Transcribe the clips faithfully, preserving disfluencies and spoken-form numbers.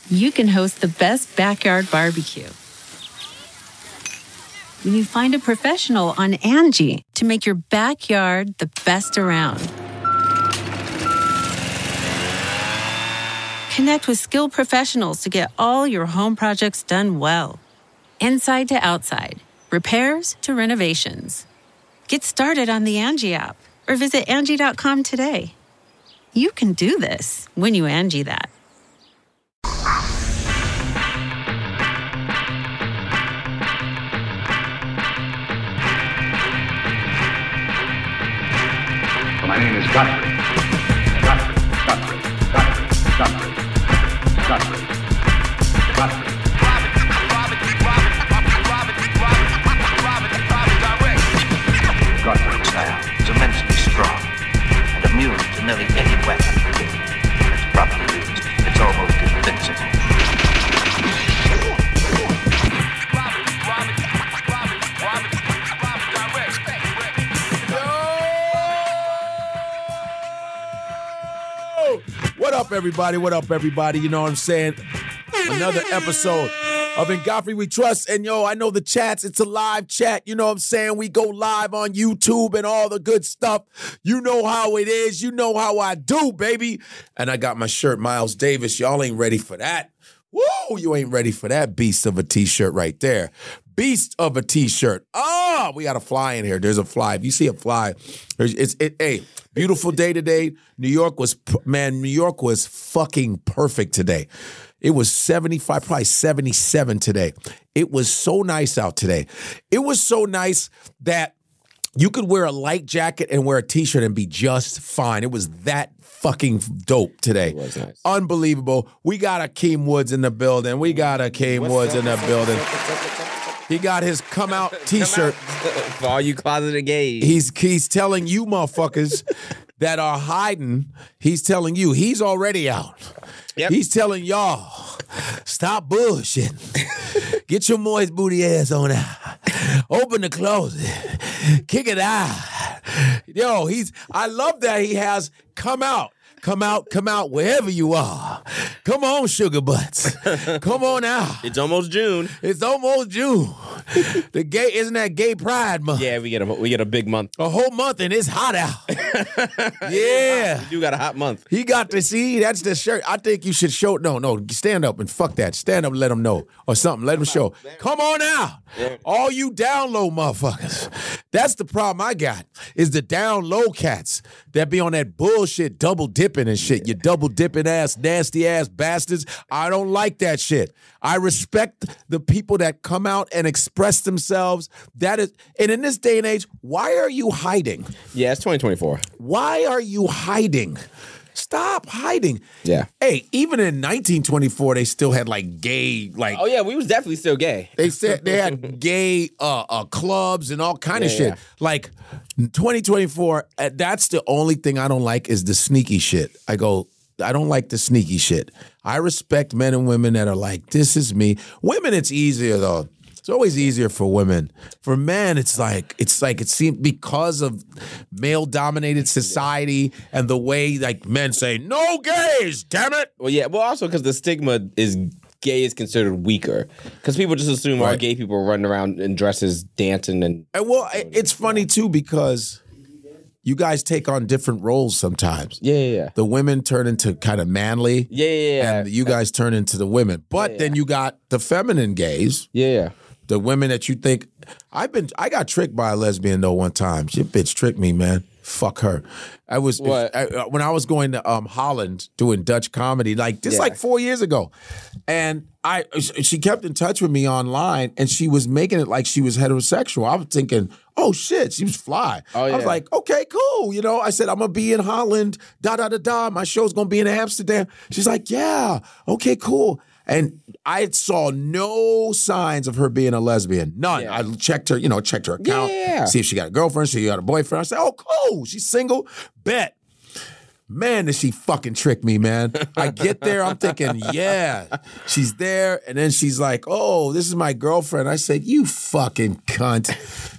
you can host the best backyard barbecue. When you find a professional on Angie to make your backyard the best around. Connect with skilled professionals to get all your home projects done well. Inside to outside, repairs to renovations. Get started on the Angie app or visit Angie dot com today. You can do this when you Angie that. My name is Godfrey. Godfrey, Godfrey, Godfrey, Godfrey, Godfrey, Godfrey. Godfrey's style is immensely strong and immune to nearly any weapon. It's properly used, it's almost invincible. What up, everybody? What up, everybody? You know what I'm saying? Another episode of In Godfrey We Trust. And, yo, I know the chats. It's a live chat. You know what I'm saying? We go live on YouTube and all the good stuff. You know how it is. You know how I do, baby. And I got my shirt, Miles Davis. Y'all ain't ready for that. Woo! You ain't ready for that beast of a T-shirt right there. Beast of a T-shirt. Oh, we got a fly in here. There's a fly. If you see a fly, it's it. Hey, beautiful day today. New York was, man, New York was fucking perfect today. It was seventy-five, probably seventy-seven today. It was so nice out today. It was so nice that you could wear a light jacket and wear a T-shirt and be just fine. It was that fucking dope today. It was nice. Unbelievable. We got Akeem Woods in the building. We got Akeem What's Woods up? in the building. He got his come out T-shirt. For all you closeted gays. He's he's telling you motherfuckers that are hiding, he's telling you he's already out. Yep. He's telling y'all, stop bullshitting. Get your moist booty ass on out. Open the closet. Kick it out. Yo, he's I love that he has come out. Come out, come out wherever you are. Come on, sugar butts. Come on out. It's almost June. It's almost June. The gay isn't that gay pride month? Yeah, we get a we get a big month. A whole month and it's hot out. Yeah. You got a hot month. He got to see, that's the shirt. I think you should show, no, no, stand up and fuck that. Stand up and let him know or something. Let him show. Come on out. All you down low motherfuckers. That's the problem I got is the down low cats that be on that bullshit double dipping and shit. You double dipping ass, nasty ass bastards. I don't like that shit. I respect the people that come out and express themselves. That is, and in this day and age, why are you hiding? Yeah, it's twenty twenty-four. Why are you hiding? Stop hiding. Yeah. Hey, even in nineteen twenty-four, they still had like gay, like Oh yeah, we was definitely still gay. they said they had gay uh, uh, clubs and all kind of Yeah, shit. yeah. Like twenty twenty-four, uh, that's the only thing I don't like is the sneaky shit. I go, I don't like the sneaky shit. I respect men and women that are like, this is me. Women, it's easier though. It's always easier for women. For men, it's like it's like it seems because of male-dominated society and the way like men say no gays, damn it. Well, yeah. Well, also because the stigma is gay is considered weaker because people just assume all Right. gay people run around in dresses, dancing, and And well, it- it's funny too because you guys take on different roles sometimes. yeah, yeah, yeah. The women turn into kind of manly. Yeah, yeah, yeah. And you guys turn into the women. But Yeah, then yeah. you got the feminine gays. yeah, yeah. The women that you think I've been I got tricked by a lesbian though one time. She bitch tricked me, man. Fuck her. I was What? I, uh, when I was going to um, Holland doing Dutch comedy, like just Yeah. like four years ago, and I she kept in touch with me online, and she was making it like she was heterosexual. I was thinking, oh shit, she was fly. Oh, I was yeah. like, okay, cool. You know, I said I'm gonna be in Holland. Da da da da. My show's gonna be in Amsterdam. She's like, yeah, okay, cool. And I saw no signs of her being a lesbian. None. Yeah. I checked her, you know, checked her account, Yeah. see if she got a girlfriend, see if she got a boyfriend. I said, oh, cool. She's single. Bet. Man, did she fucking trick me, man. I get there, I'm thinking, yeah, she's there. And then she's like, oh, this is my girlfriend. I said, you fucking cunt.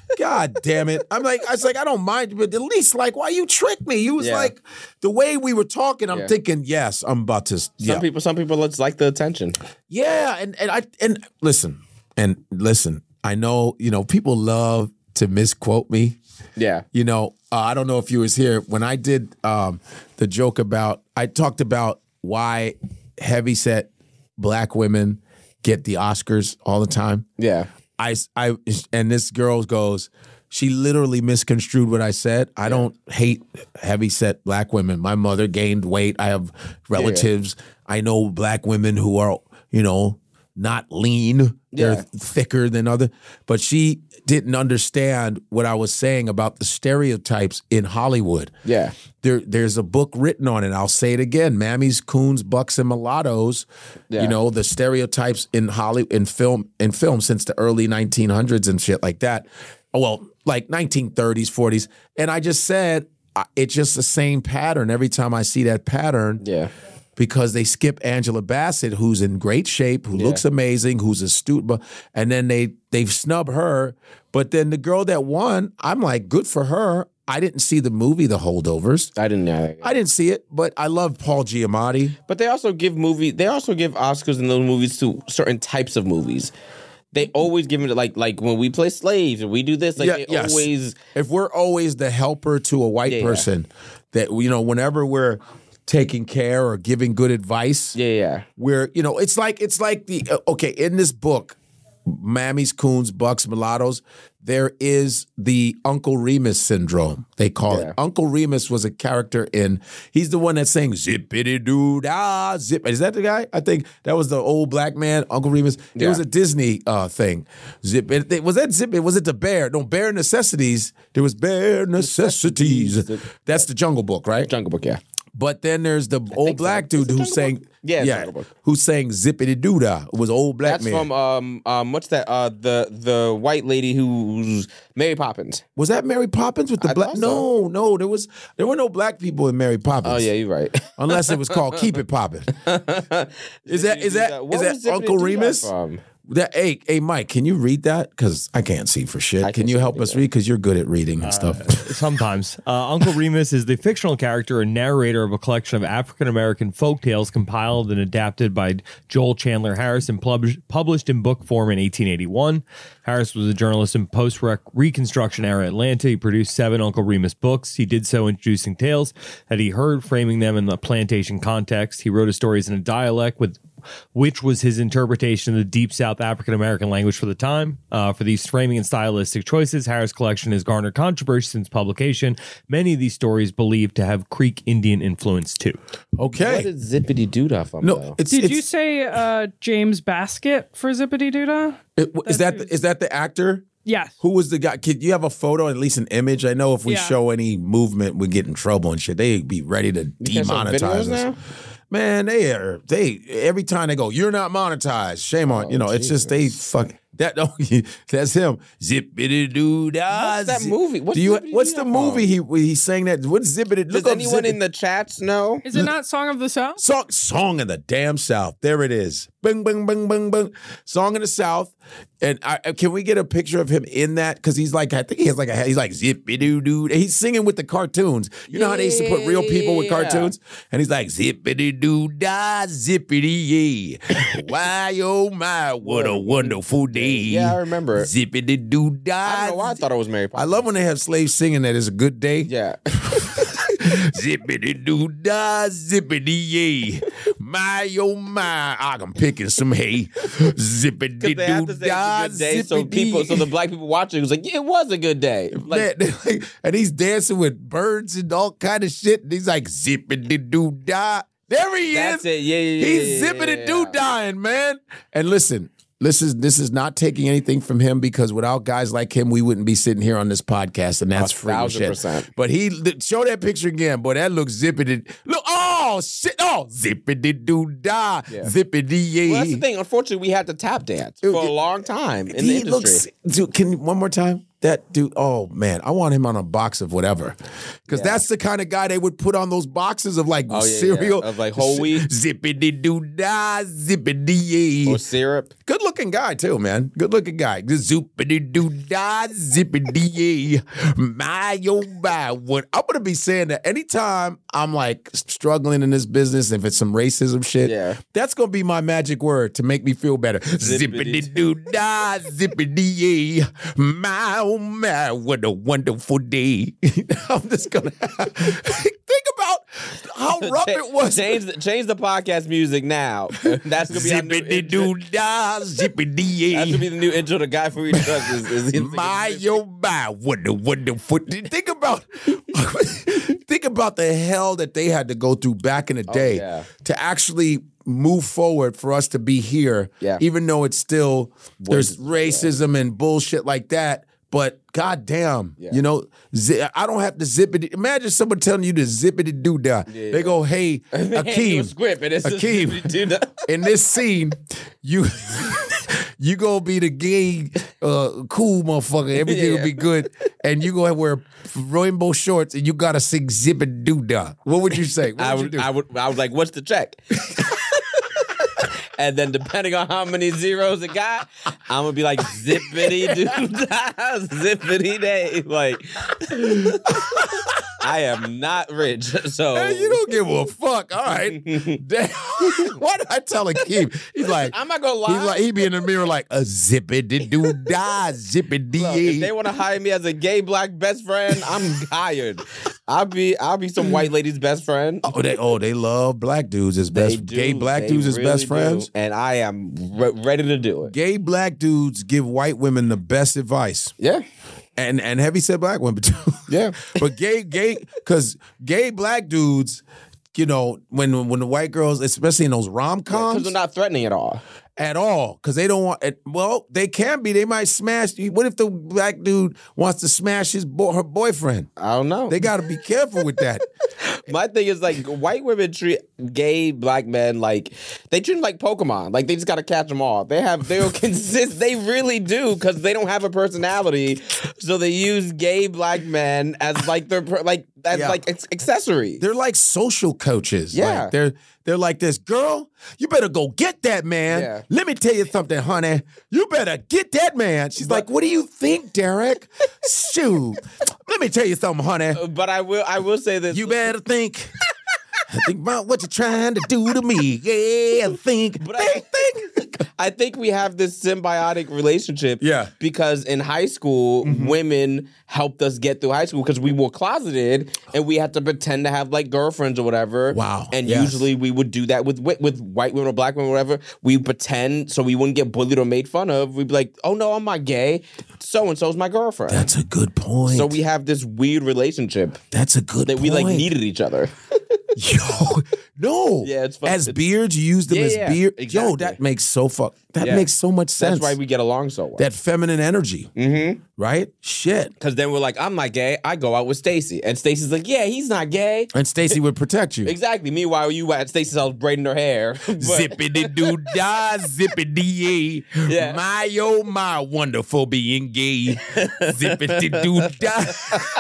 God damn it. I'm like, I was like, I don't mind, but at least like, why you trick me? You was Yeah. like, the way we were talking, I'm Yeah. thinking, yes, I'm about to. Some Yeah. people, some people just like the attention. Yeah, and and I and listen, and listen, I know, you know, people love to misquote me. Yeah. You know, uh, I don't know if you was here when I did um, the joke about, I talked about why heavyset black women get the Oscars all the time. Yeah. I, I, and this girl goes, she literally misconstrued what I said. I don't hate heavyset black women. My mother gained weight. I have relatives. I know black women who are, you know, not lean. They're Yeah. thicker than other. But she didn't understand what I was saying about the stereotypes in Hollywood. Yeah. There, there's a book written on it. I'll say it again: Mammies, Coons, Bucks, and Mulattoes. Yeah. You know, the stereotypes in Hollywood, in film, in film since the early nineteen hundreds and shit like that. Well, like nineteen thirties, forties. And I just said I- it's just the same pattern every time I see that pattern. Yeah. Because they skip Angela Bassett, who's in great shape, who looks amazing, who's astute, but and then they they snub her. But then the girl that won, I'm like, good for her. I didn't see the movie The Holdovers. I didn't know that. I didn't see it, but I love Paul Giamatti. But they also give movie. They also give Oscars in those movies to certain types of movies. They always give it like like when we play slaves or we do this. Like Yeah, they yes. always. If we're always the helper to a white Yeah, yeah. person, that you know, whenever we're taking care or giving good advice, Yeah, yeah. where you know it's like it's like the uh, okay in this book, Mammies, Coons, Bucks, Mulattoes, there is the Uncle Remus syndrome, they call Yeah. it. Uncle Remus was a character in, he's the one that sang zippity doo dah zip. Is that the guy? I think that was the old black man, Uncle Remus. It Yeah. was a Disney uh, thing. Zip it, it- was that zip it? Was it the bear? No, Bare Necessities. There was Bare Necessities. That's the Jungle Book, right? Jungle Book, yeah. But then there's the old think so. black Is dude it who Jungle sang, Book? Yeah, it's yeah, Jungle Book. who sang zippity doo dah. It was old black That's man. from um um what's that uh the the white lady who's Mary Poppins. Was that Mary Poppins with the I black? thought No, so. no, there was there were no black people in Mary Poppins. Oh yeah, you're right. unless it was called Keep It Poppin'. Is that is that What is was that Zippity Uncle Doo Dah Remus? from? That hey hey Mike, can you read that? Because I can't see for shit. I Can can you see help it, us yeah. read? Because you're good at reading and stuff. Sometimes. Uh, Uncle Remus is the fictional character and narrator of a collection of African American folk tales compiled and adapted by Joel Chandler Harris and pub- published in book form in eighteen eighty-one. Harris was a journalist in post-Reconstruction era Atlanta. He produced seven Uncle Remus books. He did so introducing tales that he heard, framing them in the plantation context. He wrote his stories in a dialect with which was his interpretation of the deep South African American language for the time. Uh, for these framing and stylistic choices, Harris' collection has garnered controversy since publication. Many of these stories believed to have Creek Indian influence too. Okay. What is Zippity Doo Dah from? No, though? it's, Did it's, you say uh, James Baskett for Zippity Doo Dah? it- is that the, is that the actor? Yes. Who was the guy? Could you have a photo, at least an image? I know if we Yeah. show any movement, we get in trouble and shit. They'd be ready to You guys have demonetize videos us. now? Man, they are they every time they go, you're not monetized. Shame on you know. It's just they fuck that. Oh, that's him. Zippity doo dah. What's that movie? What's Do you? Zippity What's Doo the Dah movie he he sang that? What's zippity? Does Look up anyone Zippity- in the chats know? Is it not Song of the South? Song, song in the damn South. There it is. Bing, bing, bing, bing, bing. Song in the South. And I, can we get a picture of him in that? Because he's like, I think he has like a, he's like zippy doo doo. He's singing with the cartoons. You know how they used to put real people with Yeah. cartoons? And he's like, zippity doo dah, zippity yay. Why, oh my, what a wonderful day. Yeah, I remember it. Zippity doo dah. I don't know why I thought it was Mary I Poppins. love when they have slaves singing that it's a good day. Yeah. Zippity doo dah, zippity yay. My oh my, I'm picking some hay. Zippity Because they have doo to say it's dah, a good day, so zippity. people, so the black people watching was like, yeah, it was a good day. Like, Man, like, and he's dancing with birds and all kind of shit. And he's like zippity doo dah. There he that's is. it. Yeah, yeah, yeah. He's yeah, zippity yeah, doo yeah. dying, man. And listen, this is this is not taking anything from him because without guys like him, we wouldn't be sitting here on this podcast, and that's A free thousand shit. percent. But he th- show that picture again, boy. That looks zippity. Look, oh shit, oh zippity doo dah, Yeah. zippity yay. Well, that's the thing. Unfortunately, we had to tap dance for a long time in the he industry. looks. Dude, can you- one more time? that dude, oh man, I want him on a box of whatever. Because Yeah. that's the kind of guy they would put on those boxes of like Oh, yeah, cereal. yeah. Of, like, whole wheat. Zippity doo dah, zippity yee. Or syrup. Good looking guy too, man. Good looking guy. Zoopity doo dah, zippity yee. My oh my, what I'm gonna be saying that anytime I'm like struggling in this business, if it's some racism shit, Yeah. that's gonna be my magic word to make me feel better. Zippity doo dah, zippity yee. My oh my, what a wonderful day. I'm just gonna think about how rough it was. Change the, change the podcast music now. That's gonna be our new Zippity intro. doo dah, zippity yee. That's gonna be the new intro to Guy for We Trust. Is, is him My singing- yo my, what a wonderful. Think about, think about the hell that they had to go through back in the day yeah. to actually move forward for us to be here. Yeah. Even though it's still there's Was- racism and bullshit like that. But goddamn, Yeah. you know, zi- I don't have to zip it. Imagine someone telling you to zip it and do that. Yeah. They go, hey, Hand you a Akeem, script and it's just- Akeem, do that. in this scene, you you gonna be the gay, uh, cool motherfucker. Everything Yeah. will be good, and you gonna wear rainbow shorts, and you gotta sing "Zip and Doo Dah." What would you say? What I would, would, you do? I would, I was like, "What's the check?" And then depending on how many zeros it got, I'm gonna be like zippity doo dah, zippity day. Like, I am not rich, so Hey, you don't give a fuck. All right. Damn. Why did I tell Akeem? He's like, I'm not gonna lie. he's like, he be in the mirror like a zippity doo dah, zippity Look, if they want to hire me as a gay black best friend, I'm hired. I'll be, I'll be some white lady's best friend. Oh, they oh they love black dudes as They best do. gay black They dudes as really best do. friends. And I am re- ready to do it. Gay black dudes give white women the best advice. Yeah, And and heavy set black women too. Yeah. But gay gay because gay black dudes, you know, when when the white girls, especially in those rom because coms, they're not threatening at all. at all, because they don't want. It, well, they can be. They might smash. What if the black dude wants to smash his boy, her boyfriend? I don't know. They got to be careful with that. My thing is like white women treat gay black men like they treat them like Pokemon. Like they just gotta catch them all. They have they'll consist. They really do because they don't have a personality, so they use gay black men as like their per- like as Yeah. like ex- accessory. They're like social coaches. Yeah. Like, they're they're like this, girl, you better go get that man. Yeah. Let me tell you something, honey. You better get that man. She's like, what do you think, Derek? Shoot. Let me tell you something, honey. But I will I will say this. You better think. Think about what you're trying to do to me. Yeah, think. But I think, think. I think we have this symbiotic relationship. Yeah. Because in high school, women helped us get through high school because we were closeted and we had to pretend to have like girlfriends or whatever. Wow. And Yes. usually we would do that with wi- with white women or black women or whatever. We pretend so we wouldn't get bullied or made fun of. We'd be like, oh no, I'm not gay. So and so's my girlfriend. That's a good point. so we have this weird relationship That's a good that point. we like needed each other. Yo, no. Yeah, it's fun. As It's- beards, you use them Yeah, as yeah, beard. Yo, exactly. that makes so fuck. That Yeah. makes so much sense. That's why we get along so well. that feminine energy, mm-hmm. right? Shit. Because then we're like, I'm not gay. I go out with Stacy. And Stacy's like, yeah, he's not gay. And Stacy would protect you. Exactly. Meanwhile, you at Stacy's house braiding her hair. But- Zippity doo dah, zippity yay. Yeah. My oh my, wonderful being gay. Zippity doo dah.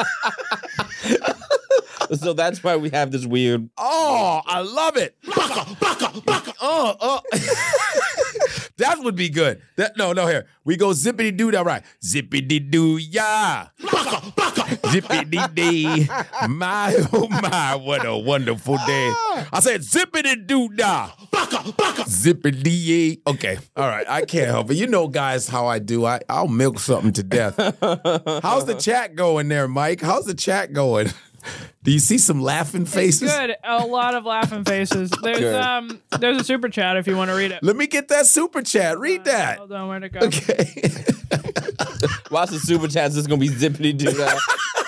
So that's why we have this weird. Oh, I love it. Baka, baka, baka. Oh, oh. That would be good. That, no, no, here. We go zippity doo dah, right? Zippity doo ya. Baka, baka. Zippity dee. My, oh my, what a wonderful day. I said zippity doo dah. Baka, baka. Zippity yay. Okay, all right. I can't help it. You know, guys, how I do. I, I'll milk something to death. How's the chat going there, Mike? How's the chat going? Do you see some laughing faces? Good. A lot of laughing faces. There's Good. um there's a super chat if you want to read it. Let me get that super chat. Read that. Hold on, where'd it go? Okay. Watch the super chats. It's going to be zippity doo dah.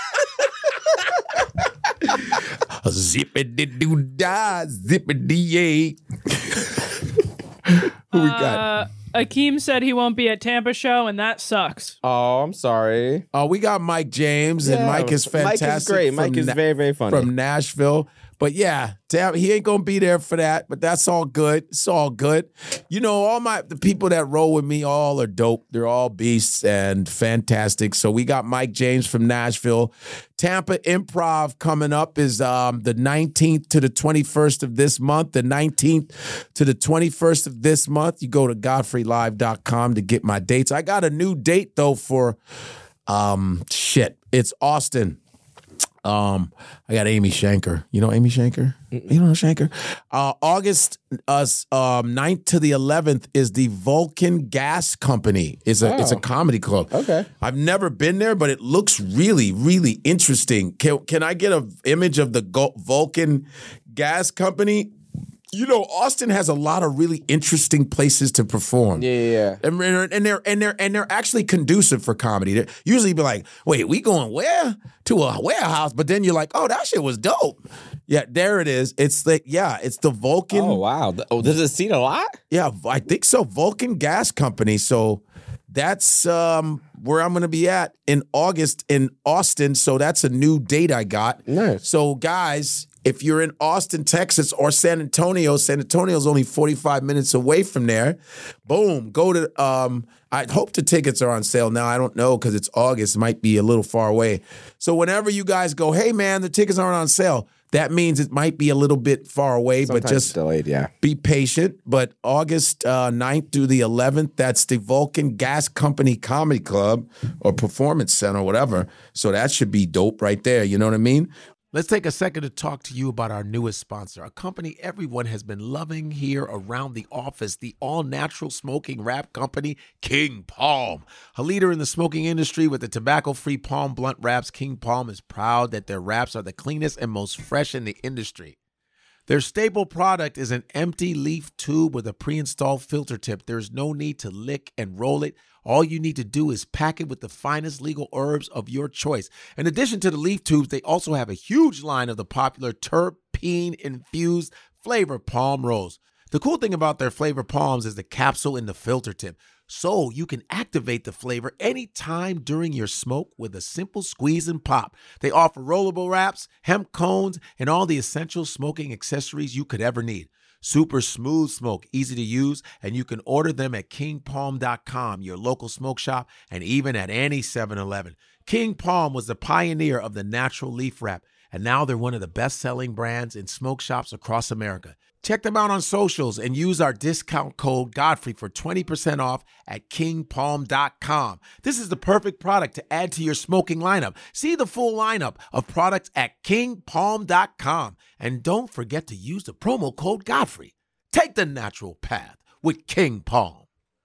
Zippity doo dah, zippity yay. Who we got? Uh, Akeem said he won't be at Tampa show, and that sucks. Oh, I'm sorry. Oh, we got Mike James, and Yeah. Mike is Mike is fantastic. great. from Mike is Na- very, very funny. From Nashville. But yeah, damn, he ain't gonna be there for that. But that's all good. It's all good. You know, all my the people that roll with me all are dope. They're all beasts and fantastic. So we got Mike James from Nashville. Tampa Improv coming up is um, the nineteenth to the twenty-first of this month. The nineteenth to the twenty-first of this month. You go to godfrey live dot com to get my dates. I got a new date though for um shit. It's Austin. Um, I got Amy Shanker. You know Amy Shanker? Mm-mm. You know Shanker? Uh, August uh, um, ninth to the eleventh is the Vulcan Gas Company. It's a, oh. it's a comedy club. Okay. I've never been there, but it looks really, really interesting. Can, can I get an image of the Go- Vulcan Gas Company? You know, Austin has a lot of really interesting places to perform. Yeah, yeah, yeah. And, and they're and they're and they're actually conducive for comedy. They're usually be like, wait, we going where? To a warehouse, but then you're like, oh, that shit was dope. Yeah, there it is. It's like, yeah, it's the Vulcan. Oh wow. Oh, does it seat a lot? Yeah, I think so. Vulcan Gas Company. So that's um, where I'm going to be at in August in Austin. So that's a new date I got. Nice. So guys, if you're in Austin, Texas, or San Antonio, San Antonio's only forty-five minutes away from there. Boom, go to. Um, I hope the tickets are on sale now. I don't know because it's August. It might be a little far away. So whenever you guys go, hey man, the tickets aren't on sale. That means it might be a little bit far away, Sometimes but just delayed. Yeah, be patient. But August uh, ninth through the eleventh, that's the Vulcan Gas Company Comedy Club or Performance Center, whatever. So that should be dope right there. You know what I mean? Let's take a second to talk to you about our newest sponsor, a company everyone has been loving here around the office, the all-natural smoking wrap company, King Palm. A leader in the smoking industry with the tobacco-free Palm blunt wraps, King Palm is proud that their wraps are the cleanest and most fresh in the industry. Their staple product is an empty leaf tube with a pre-installed filter tip. There's no need to lick and roll it. All you need to do is pack it with the finest legal herbs of your choice. In addition to the leaf tubes, they also have a huge line of the popular terpene-infused flavor palm rolls. The cool thing about their flavor palms is the capsule in the filter tip. So you can activate the flavor anytime during your smoke with a simple squeeze and pop. They offer rollable wraps, hemp cones, and all the essential smoking accessories you could ever need. Super smooth smoke, easy to use, and you can order them at king palm dot com, your local smoke shop, and even at any seven eleven. King Palm was the pioneer of the natural leaf wrap, and now they're one of the best-selling brands in smoke shops across America. Check them out on socials and use our discount code Godfrey for twenty percent off at king palm dot com. This is the perfect product to add to your smoking lineup. See the full lineup of products at king palm dot com. And don't forget to use the promo code Godfrey. Take the natural path with King Palm.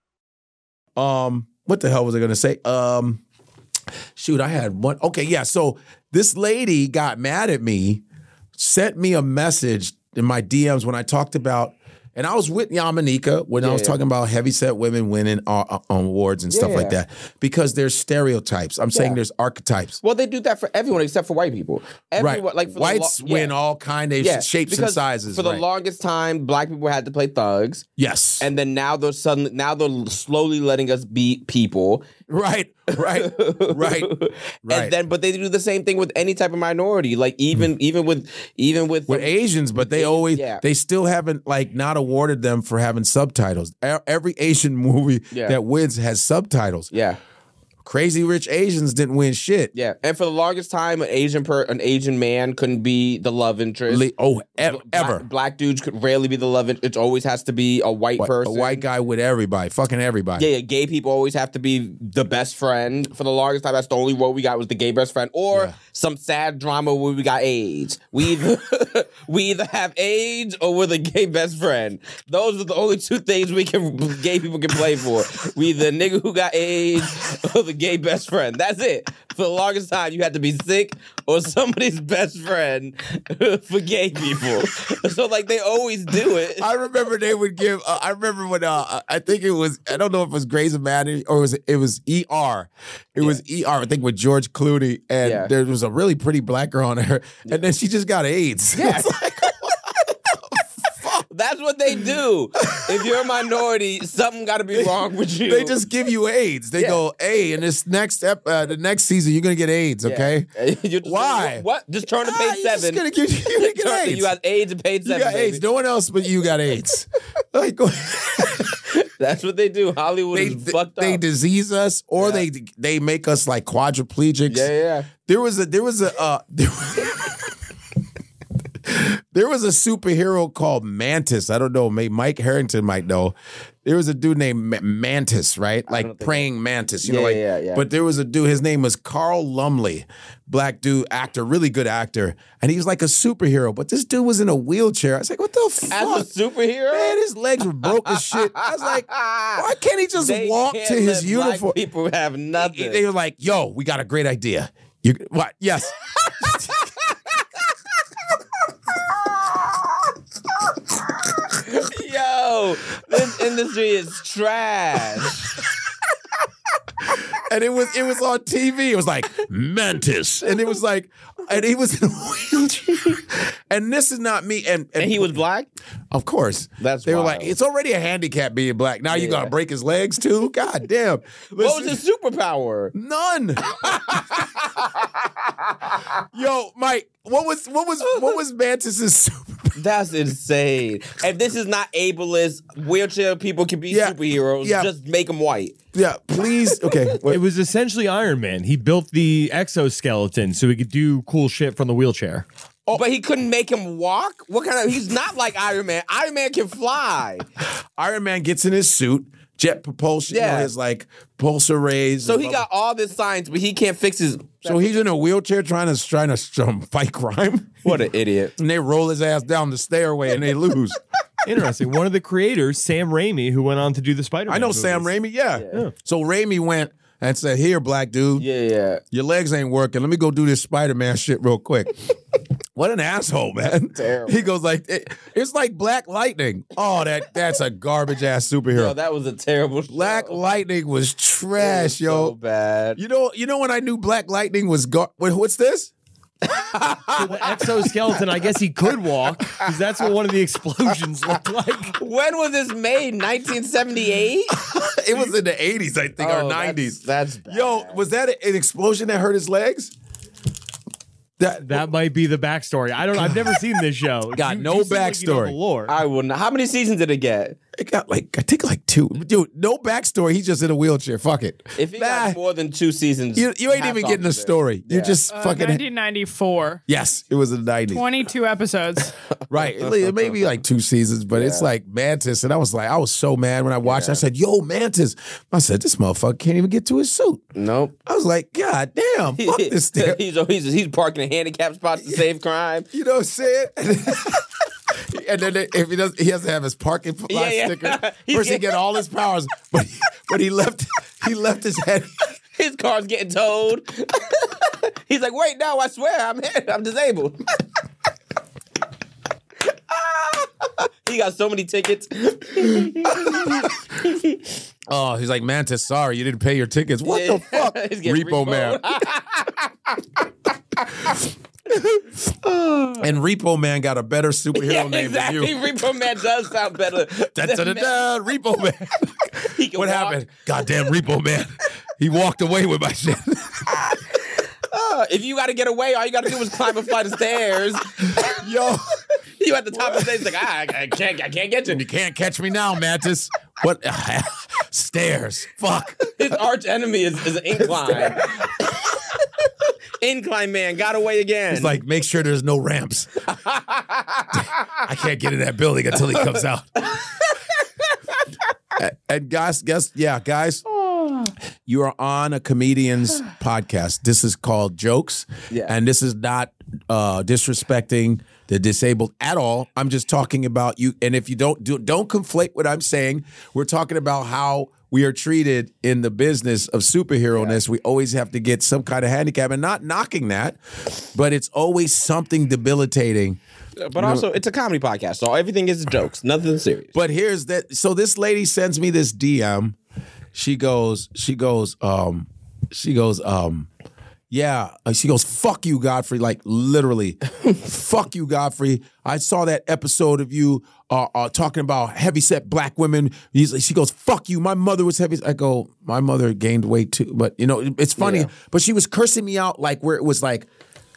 Um, what the hell was I going to say? Um, shoot, I had one. Okay, yeah, so this lady got mad at me, sent me a message in my D Ms when I talked about, and I was with Yamanika when yeah, I was yeah. talking about heavyset women winning uh, uh, awards and stuff yeah, like that, because there's stereotypes. I'm yeah. saying there's archetypes. Well, they do that for everyone except for white people. Everyone, right. like for Whites the lo- win yeah. all kind of yeah. shapes because and sizes. For the right. longest time, black people had to play thugs. Yes. And then now they're suddenly, now they're slowly letting us beat people. Right, right, right, right. And then, but they do the same thing with any type of minority. Like even, even with, even with with the, Asians, but they always, yeah. they still haven't like not awarded them for having subtitles. Every Asian movie yeah. that wins has subtitles. Yeah. Crazy Rich Asians didn't win shit. Yeah, and for the longest time, an Asian per an Asian man couldn't be the love interest. Le- oh, ev- black, ever. Black dudes could rarely be the love interest. It always has to be a white What, person. A white guy with everybody, fucking everybody. Yeah, yeah. Gay people always have to be the best friend. For the longest time, that's the only role we got was the gay best friend, or yeah. some sad drama where we got AIDS. We either we either have AIDS or we're the gay best friend. Those are the only two things we can gay people can play for. We either the nigga who got AIDS or the gay best friend. That's it. For the longest time, you had to be sick or somebody's best friend for gay people. So, like, they always do it. I remember they would give. Uh, I remember when uh, I think it was. I don't know if it was Grey's Anatomy or it was it was E R. It yeah. was E R. I think with George Clooney, and yeah. there was a really pretty black girl on there, and then she just got AIDS. Yeah. That's what they do. If you're a minority, something got to be wrong with you. They just give you AIDS. They Yeah. go, hey, in this next ep- uh, the next season, you're gonna get AIDS. Okay. Yeah. You're just- Why? What? Just turn to Ah, page you're just seven. gonna get- you're gonna get Turn to- AIDS. You got AIDS and page You seven. got baby. AIDS. No one else but you got AIDS. Like, go- That's what they do. Hollywood they, is fucked they up. disease us, or Yeah. they they make us like quadriplegics. Yeah, yeah, yeah. There was a there was a uh, there, there was a superhero called Mantis. I don't know. Maybe Mike Harrington might know. There was a dude named Ma- Mantis, right? Like don't think- praying mantis. You Yeah, know, like. yeah, yeah. But there was a dude. His name was Carl Lumley, black dude, actor, really good actor, and he was like a superhero. But this dude was in a wheelchair. I was like, what the fuck? As a superhero? Man, his legs were broke as shit. I was like, why can't he just They walk can't to his let black uniform? people have nothing. They were like, yo, we got a great idea. You what? Yes. Yo, this industry is trash. And it was it was on T V. It was like Mantis. And it was like, and he was in a wheelchair. And this is not me. And, And he was black? Of course. That's They were wild. like, it's already a handicap being black. Now you Yeah. gotta break his legs too? God damn. What was Listen- his superpower? None. Yo, Mike, what was what was what was Mantis's super? That's insane. If this is not ableist, wheelchair people can be Yeah. superheroes. Yeah. Just make them white. Yeah, please. Okay. It was essentially Iron Man. He built the exoskeleton so he could do cool shit from the wheelchair. Oh, but he couldn't make him walk? What kind of he's not like Iron Man. Iron Man can fly. Iron Man gets in his suit, jet propulsion, Yeah. you know, his like pulsar rays. So and he blah, got all this science, but he can't fix his blah. So he's in a wheelchair trying to trying to um, fight crime. What an idiot. And they roll his ass down the stairway and they lose. Interesting. One of the creators, Sam Raimi, who went on to do the Spider-Man I know movies. Sam Raimi, yeah. So Raimi went and said, "Here, black dude, Yeah, yeah. your legs ain't working. Let me go do this Spider-Man shit real quick." What an asshole, man. Terrible. He goes like, it- it's like Black Lightning. Oh, that that's a garbage ass superhero. Yo, that was a terrible show. Black Lightning was trash, yo. So bad. You know, you know when I knew Black Lightning was gar- Wait, what's this? So the exoskeleton, I guess he could walk because that's what one of the explosions looked like. When was this made? nineteen seventy-eight? It was in the eighties, I think, or Oh, nineties. That's, that's bad. Yo, was that an explosion that hurt his legs? That, That might be the backstory. I don't. I've never seen this show. Got You- no you seem like you know backstory. the lore. I wouldn't. How many seasons did it get? it got like I think like two. Dude, no backstory. He's just in a wheelchair. Fuck it. If it Nah, got more than two seasons, you, you ain't hats even off getting to the them. story. You're Yeah. just Uh, fucking. nineteen ninety-four. Yes, it was in the nineties. twenty-two episodes. Right. It, it may be like two seasons, but it's like Mantis. And I was like, I was so mad when I watched it. I said, yo, Mantis. I said, this motherfucker can't even get to his suit. Nope. I was like, God damn, fuck this thing. he's, he's he's parking in handicap spots to save crime. You know what I'm saying? And then they- if he does, he has to have his parking lot Yeah, yeah. sticker. He's First, he get- get all his powers, but he, but he left he left his head. His car's getting towed. He's like, wait, no, I swear, I'm here. I'm disabled. He got so many tickets. Oh, he's like, Mantis, sorry, you didn't pay your tickets. What Yeah. the fuck? He's getting Repo Man. And Repo Man got a better superhero Yeah, name exactly. than you. Repo Man does sound better. Da, da, da, da, Repo Man. He can What walk. happened? Goddamn Repo Man. He walked away with my shit. Uh, if you got to get away, all you got to do is climb a flight of stairs. Yo, You at the top of the stairs, like, ah, I can't, I can't get to you him. can't catch me now, Mantis. What? Stairs. Fuck. His arch enemy is, is an incline. Incline man got away again. It's like, make sure there's no ramps. I can't get in that building until he comes out. and, and guys, guess, yeah, guys, you are on a comedian's podcast. This is called Jokes. Yeah. And this is not uh, disrespecting the disabled at all. I'm just talking about you. And if you don't do, don't conflate what I'm saying. We're talking about how we are treated in the business of superhero-ness. We always have to get some kind of handicap, and not knocking that, but it's always something debilitating. but also, it's a comedy podcast, so everything is jokes, nothing serious. But here's that. So this lady sends me this D M. She goes, she goes, um, she goes, um, Yeah. Uh, She goes, fuck you, Godfrey. Like, literally, fuck you, Godfrey. I saw that episode of you uh, uh, talking about heavyset black women. He's like, she goes, fuck you. My mother was heavy. I go, my mother gained weight too. But, you know, it- it's funny. Yeah. But she was cursing me out like where it was like,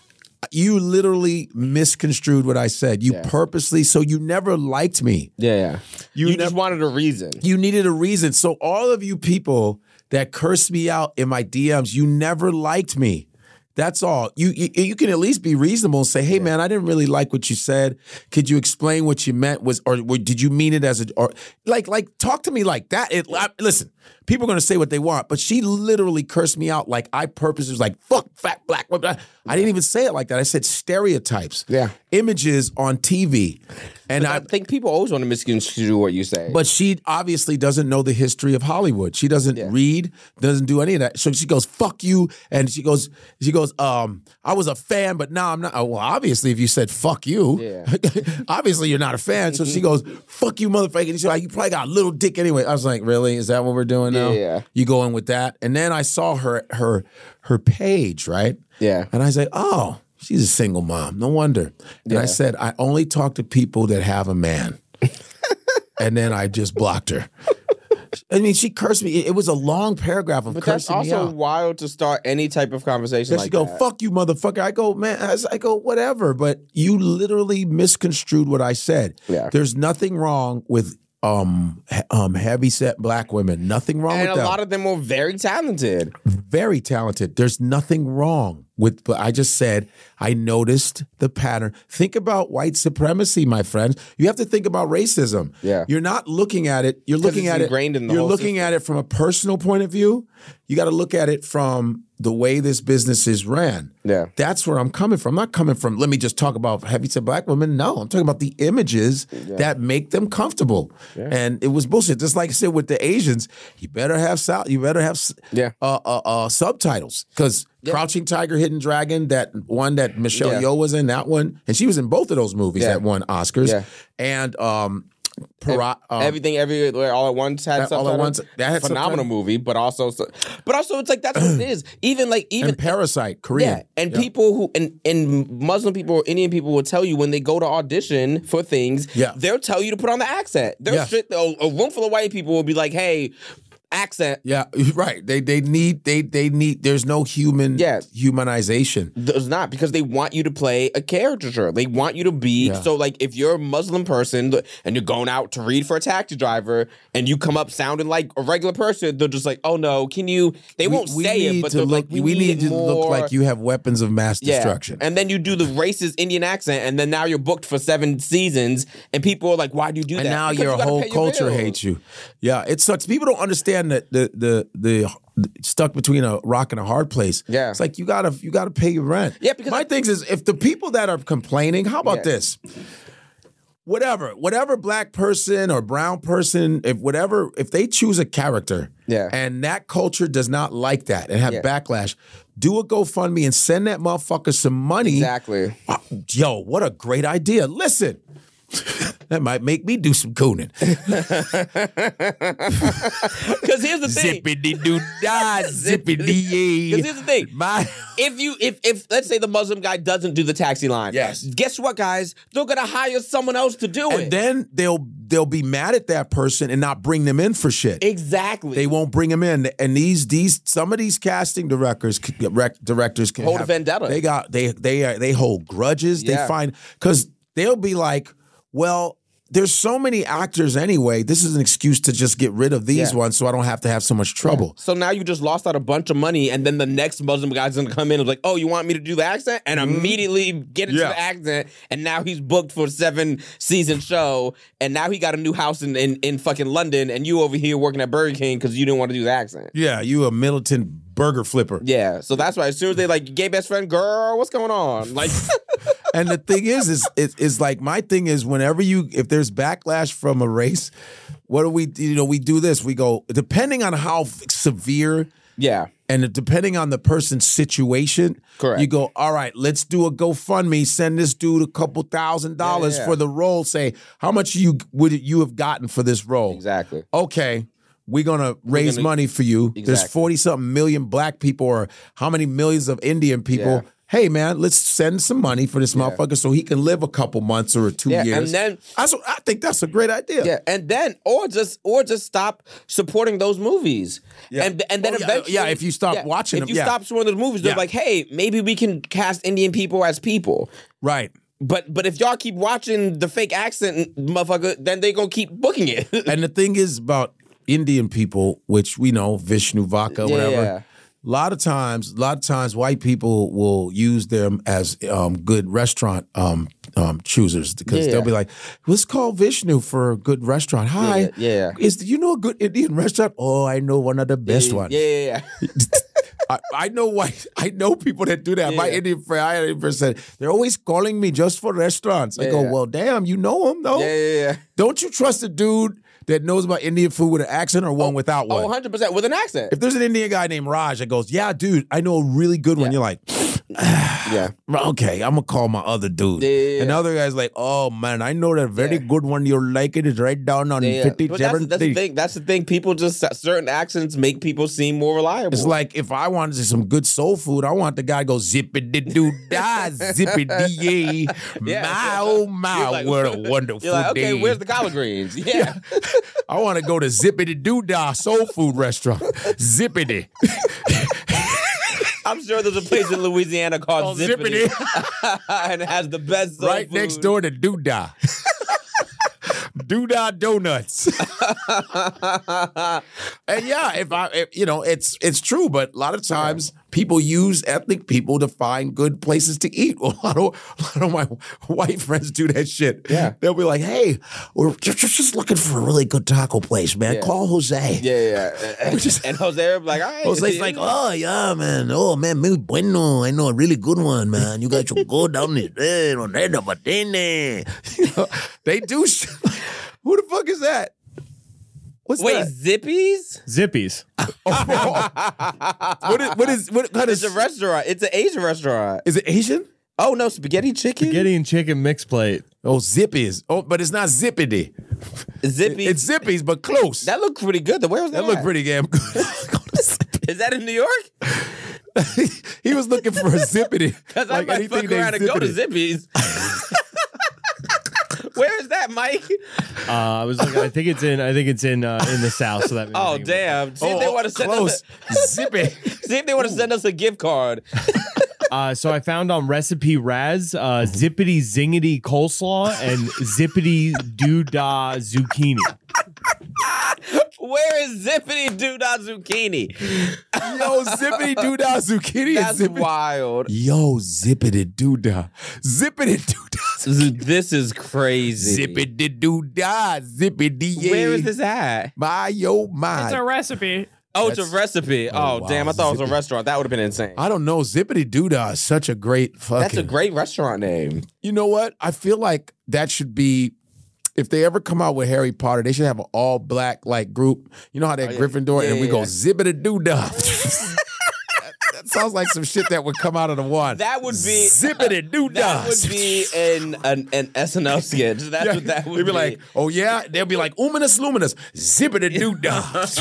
you literally misconstrued what I said. You Yeah. purposely, so you never liked me. Yeah, yeah. You You, nev- just wanted a reason. You needed a reason. So all of you people that cursed me out in my D Ms, you never liked me. That's all. You you, you can at least be reasonable and say, "Hey, man, I didn't really like what you said. Could you explain what you meant? Was or, or did you mean it as a or like like talk to me like that?" It, I, listen, people are gonna say what they want, but she literally cursed me out like I purposely was like, "Fuck fat black women." I, I didn't even say it like that. I said stereotypes, Yeah. images on T V, and I I. think people always want to misconstrue what you say. But she obviously doesn't know the history of Hollywood. She doesn't Yeah. read, doesn't do any of that. So she goes, "Fuck you," and she goes, she goes, um, "I was a fan, but now I'm not." Oh, well, obviously, if you said "fuck you," Yeah. obviously you're not a fan. So she goes, "Fuck you, motherfucker." And she's like, "You probably got a little dick anyway." I was like, "Really? Is that what we're doing now?" Yeah, yeah. You go in with that, and then I saw her her her page, right? Yeah. And I was like, "Oh, she's a single mom. No wonder." And I Yeah. said, "I only talk to people that have a man." And then I just blocked her. I mean, she cursed me. It was a long paragraph of But that's cursing me also out. wild to start any type of conversation Then like she go, that. "Fuck you, motherfucker." I go, "Man," I I go, "Whatever." But you literally misconstrued what I said. Yeah. There's nothing wrong with um he- um heavy set black women. Nothing wrong And with a them. lot of them were very talented. Very talented. There's nothing wrong with, but I just said, I noticed the pattern. Think about white supremacy, my friends. You have to think about racism. Yeah. You're not looking at it, you're looking it's at it, ingrained in the you're whole looking system. at it from a personal point of view. You got to look at it from the way this business is ran. Yeah. That's where I'm coming from. I'm not coming from, let me just talk about heavy set black women. No, I'm talking about the images that make them comfortable. And it was bullshit. Just like I said with the Asians, you better have sal- you better have s- Yeah. uh, uh, uh, subtitles because Crouching Tiger, Hidden Dragon, that one that Michelle Yeah. Yeoh was in, that one, and she was in both of those movies Yeah. that won Oscars. Yeah. And um, Para- um, Everything, everywhere, all at once had That All at subtitles. Once- that had phenomenal subtitles. movie, but also, but also, it's like that's what it is. Even like even and Parasite, Korean. yeah, and Yeah. people who and and Muslim people or Indian people will tell you when they go to audition for things, Yeah. they'll tell you to put on the accent. They're Yes. strict. A, a room full of white people will be like, "Hey, accent." Yeah, right. They they need they they need. There's no human Yeah. humanization. There's not because they want you to play a caricature. They want you to be Yeah. so like if you're a Muslim person and you're going out to read for a taxi driver and you come up sounding like a regular person, they're just like, "Oh no, can you?" They won't we say need it, but to they're look. like, "We, we need, need you to look more- like you have weapons of mass Yeah. destruction. And then you do the racist Indian accent, and then now you're booked for seven seasons, and people are like, "Why do you do And that?" now Because your you gotta whole pay your culture bills. hates you. Yeah, it sucks. People don't understand that the the the stuck between a rock and a hard place. Yeah. It's like you gotta you gotta pay your rent. Yeah, because my I- thing is if the people that are complaining, how about Yeah. this? Whatever, whatever black person or brown person, if whatever, if they choose a character, Yeah. and that culture does not like that and have Yeah. backlash, do a GoFundMe and send that motherfucker some money. Exactly. Uh, Yo, what a great idea. Listen, that might make me do some cooning. Because here's the thing. Zippity doo dah, zippity. Because here's the thing. My, If you if if let's say the Muslim guy doesn't do the taxi line, Yes. guess what, guys? They're gonna hire someone else to do it. and then they'll they'll be mad at that person and not bring them in for shit. exactly. They won't bring them in, and these these some of these casting directors rec, directors can Hold a have, vendetta. They got they they are, they hold grudges. Yeah. They find because they'll be like, well, there's so many actors anyway. This is an excuse to just get rid of these Yeah. ones, so I don't have to have so much trouble. So now you just lost out a bunch of money, and then the next Muslim guy's gonna come in and be like, "Oh, you want me to do the accent?" And immediately get into Yeah. the accent, and now he's booked for a seven season show, and now he got a new house in in, in fucking London, and you over here working at Burger King because you didn't want to do the accent. Yeah, you a militant burger flipper. Yeah, so that's why as soon as they like gay best friend, girl, what's going on? Like, And the thing is, is is is like my thing is whenever you if there's backlash from a race, what do we you know we do this we go depending on how f- severe yeah, and depending on the person's situation. Correct. You go, all right, let's do a GoFundMe. Send this dude a couple thousand dollars yeah. for the role. Say how much you would you have gotten for this role? exactly. Okay. we're gonna raise gonna- money for you. There's Exactly. forty something million black people, or how many millions of Indian people. Yeah. Hey man, let's send some money for this motherfucker so he can live a couple months or two Yeah, years. and then- that's what, I think that's a great idea. Yeah, and then or just or just stop supporting those movies. Yeah. And and then Oh, yeah, eventually, yeah, if you stop watching if them, you yeah. stop supporting those movies, they're Yeah. like, hey, maybe we can cast Indian people as people. Right. But but if y'all keep watching the fake accent, motherfucker, then they gonna keep booking it. And the thing is about Indian people, which we know, Vishnu Vaka, Yeah, whatever. yeah. A lot of times, a lot of times, white people will use them as um, good restaurant um, um, choosers because Yeah. they'll be like, "Let's call Vishnu for a good restaurant." Hi, Yeah, yeah. Is you know a good Indian restaurant? Oh, I know one of the best ones. Yeah, yeah, yeah. I, I know why. I know people that do that. My Yeah. Indian friend, I had an Indian friend said they're always calling me just for restaurants. I Yeah, go, yeah. well, damn, you know him though. Yeah, yeah, yeah. Don't you trust a dude that knows about Indian food with an accent or one without one? Oh, one hundred percent with an accent. If there's an Indian guy named Raj that goes, yeah, dude, I know a really good one. Yeah. You're like, yeah. okay, I'm gonna call my other dude. Yeah, yeah, yeah. And the other guy's like, oh man, I know that very Yeah. good one. You'll like it. It's right down on Yeah, yeah. But that's, fifty-seven. that's the thing. That's the thing. People just certain accents make people seem more reliable. It's like if I wanted some good soul food, I want the guy to go zippity doo da, zippity yay, Yeah. my oh my, You're like- what a wonderful You're like, okay, day. where's the collard greens? Yeah. I want to go to zippity doo da soul food restaurant. Zippity. I'm sure there's a place in Louisiana called Oh, Zippity, Zippity. and it has the best soul Right food. next door to Doodah. Doodah Donuts. And yeah, if I, if, you know, it's it's true, but a lot of times people use ethnic people to find good places to eat. Well, a lot of, a lot of my white friends do that shit. Yeah. They'll be like, hey, we're just, just looking for a really good taco place, man. Yeah. Call Jose. Yeah, yeah. And, and Jose would be like, all right. Jose's like, oh, yeah, man. Oh, man, muy bueno. I know a really good one, man. You guys should go down there. Eh, no, no, no, but then, eh. You know, they do shit. Who the fuck is that? What's Wait, that? Zippies? Zippies. What is, what is, what kind It's a of, restaurant. It's an Asian restaurant. is it Asian? Oh, no, spaghetti chicken? Spaghetti and chicken mix plate. Oh, Zippies. Oh, but it's not Zippity. Zippy. It's Zippies, but close. That looked pretty good. Where was that? That looked at? pretty damn good. Is that in New York? He was looking for a Zippity. Because I might fuck around and go to Zippies. Where is that, Mike? Uh, I was looking. I think it's in. I think it's in uh, in the south. So that. made me Oh, think of it. damn. See if they want to send close. us. Zippy. A, see if they want to send us a gift card. Uh, so I found on Recipe Raz uh, zippity zingity coleslaw and zippity doo dah zucchini. Where is Zippity Doodah Zucchini? Yo, Zippity Doodah Zucchini. That's is zippity. wild. Yo, Zippity Doodah. Zippity Doodah. This is crazy. Zippity Doodah. Zippity yeah. Where is this at? My yo my. It's a recipe. Oh, it's a That's- recipe. Oh, Oh, wow. damn. I thought it was a Zippity. restaurant. That would have been insane. I don't know. Zippity Doodah is such a great fucking. That's a great restaurant name. You know what? I feel like that should be. If they ever come out with Harry Potter, they should have an all black like group. You know how they Oh, yeah. Gryffindor, Yeah, and we yeah, go yeah. zippity doo dah. That sounds like some shit that would come out of the one. That would be zippity doo dah. That would be an an, an S N L sketch. That's what that would They'd be be. like, oh yeah, they'll be like, luminous, luminous, zippity doo dah.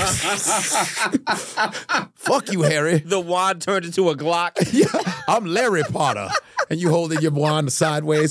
Fuck you, Harry. the wand turned into a Glock. Yeah, I'm Larry Potter, and you holding your wand sideways.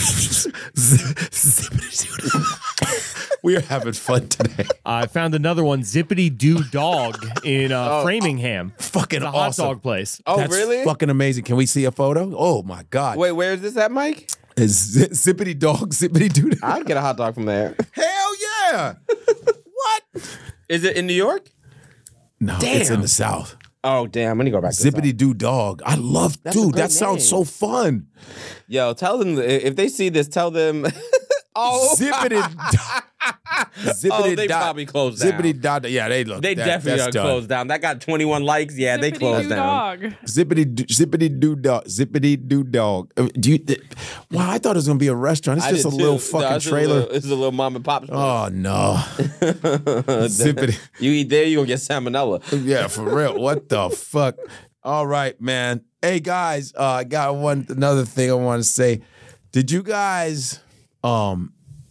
Zippity doo dah. We are having fun today. I found another one, Zippity Doo Dog in uh, Framingham. Fucking It's a hot awesome. dog place. Oh, That's really? fucking amazing. Can we see a photo? Oh my god. Wait, where is this at, Mike? Is zi- zippity dog, zippity doo dah. I'd get a hot dog from there. Hell yeah. What? Is it in New York? No, it's in the South. Oh, damn. Let me go back to the Zippity doo dog. I love, That's a dude, great that sounds name. so fun. Yo, tell them if they see this, tell them. oh, Zippity dog. Zippity Oh, they dot- probably closed down. Zippity dot. Yeah, they look. they that, definitely that's are done. closed down. That got twenty-one likes. Yeah, they closed down. Dog. Zippity do- zippity doo dog. Zippity doo dog. Uh, Do you? Th- wow, I thought it was gonna be a restaurant. It's I just did a too. little No, fucking it's a trailer. little- It's a little mom and pop. Oh no. Zippity. You eat there, you gonna get salmonella. Yeah, for real. What the fuck? All right, man. Hey guys, uh, I got one another thing I want to say. Did you guys um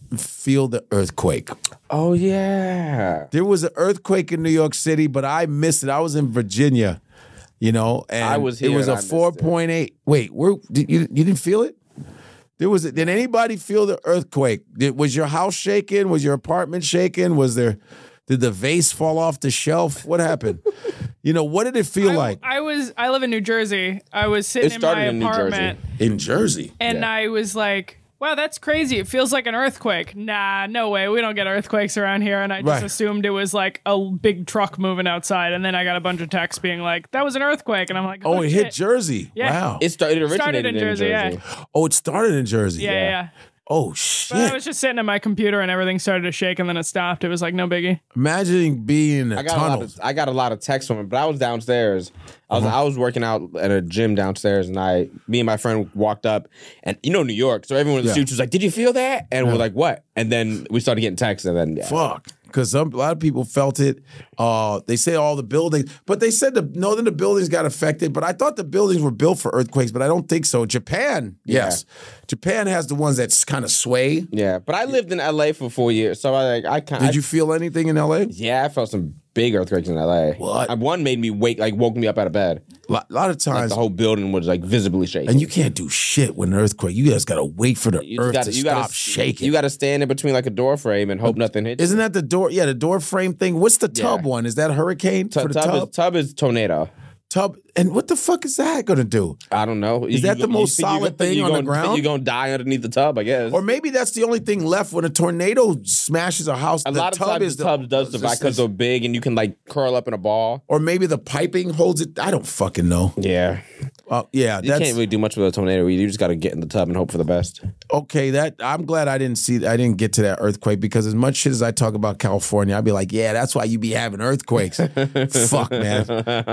feel the earthquake? Oh yeah. There was an earthquake in New York City, but I missed it. I was in Virginia, you know, and I was here it was and a I missed four point eight. Wait, where did you you didn't feel it? There was a, did anybody feel the earthquake? Did, was your house shaking? Was your apartment shaking? Was there did the vase fall off the shelf? What happened? You know, what did it feel I, like? I was I live in New Jersey. I was sitting It in my started in New Jersey. apartment In Jersey. and Yeah. I was like, wow, that's crazy. It feels like an earthquake. Nah, no way. We don't get earthquakes around here. And I just Right. assumed it was like a big truck moving outside. And then I got a bunch of texts being like, that was an earthquake. And I'm like, oh, Oh, it shit. hit Jersey. Yeah. Wow. It started, it originated Started in in Jersey, Jersey. yeah. Oh, it started in Jersey. Yeah, yeah, yeah. Oh But shit. I was just sitting at my computer and everything started to shake and then it stopped. It was like, no biggie. Imagining being in a I got a lot tunnel. of I got a lot of texts from it, but I was downstairs. I was I was working out at a gym downstairs, and I me and my friend walked up, and you know New York, so everyone in the Yeah. streets was like, "Did you feel that?" And we're like, "What?" And then we started getting texts, and then yeah. Fuck. Because a lot of people felt it. Uh, they say all the buildings, but they said the no, then the buildings got affected. But I thought the buildings were built for earthquakes, but I don't think so. Japan, yes, Japan has the ones that kind of sway. Yeah, but I lived in L A for four years, so I like I kind. Did you feel anything in L A? Yeah, I felt some big earthquakes in L A. What? Uh, One made me wake, like woke me up out of bed. A lot, lot of Like times, the whole building was like visibly shaking. and you can't do shit with an earthquake. You just gotta wait for the You just earth gotta- to you stop gotta, shaking. You got to stand in between like a door frame and hope nothing hits. Isn't that the door? Yeah, the door frame thing. What's the tub Yeah. one? Is that hurricane Tu- for the tub, tub? Is, tub is tornado. Tub. And what the fuck is that gonna do? I don't know. Is that the most solid thing on the ground? You're gonna die underneath the tub, I guess. Or maybe that's the only thing left when a tornado smashes a house. a the lot of tub times is the tub does survive because they're big and you can like curl up in a ball. Or maybe the piping holds it. I don't fucking know. Yeah, Uh, yeah, you that's can't really do much with a tornado. You just got to get in the tub and hope for the best. okay. That I'm glad I didn't see. I didn't get to that earthquake because as much shit as I talk about California, I'd be like, yeah, that's why you be having earthquakes. Fuck, man.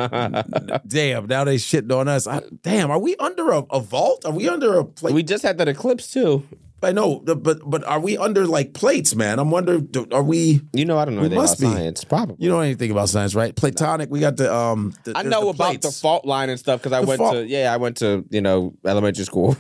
Damn, now they shitting on us. I, damn, are we under a, a vault? Are we under a plate? We just had that eclipse too. I know, the- but but are we under like plates, man? I'm wondering, do- are we? You know, I don't know We anything must about be. science. Probably. You know anything about science, right? Platonic. We got the um. The, I there's know the about the plates. fault line and stuff because I The went fault- to yeah I went to you know elementary school,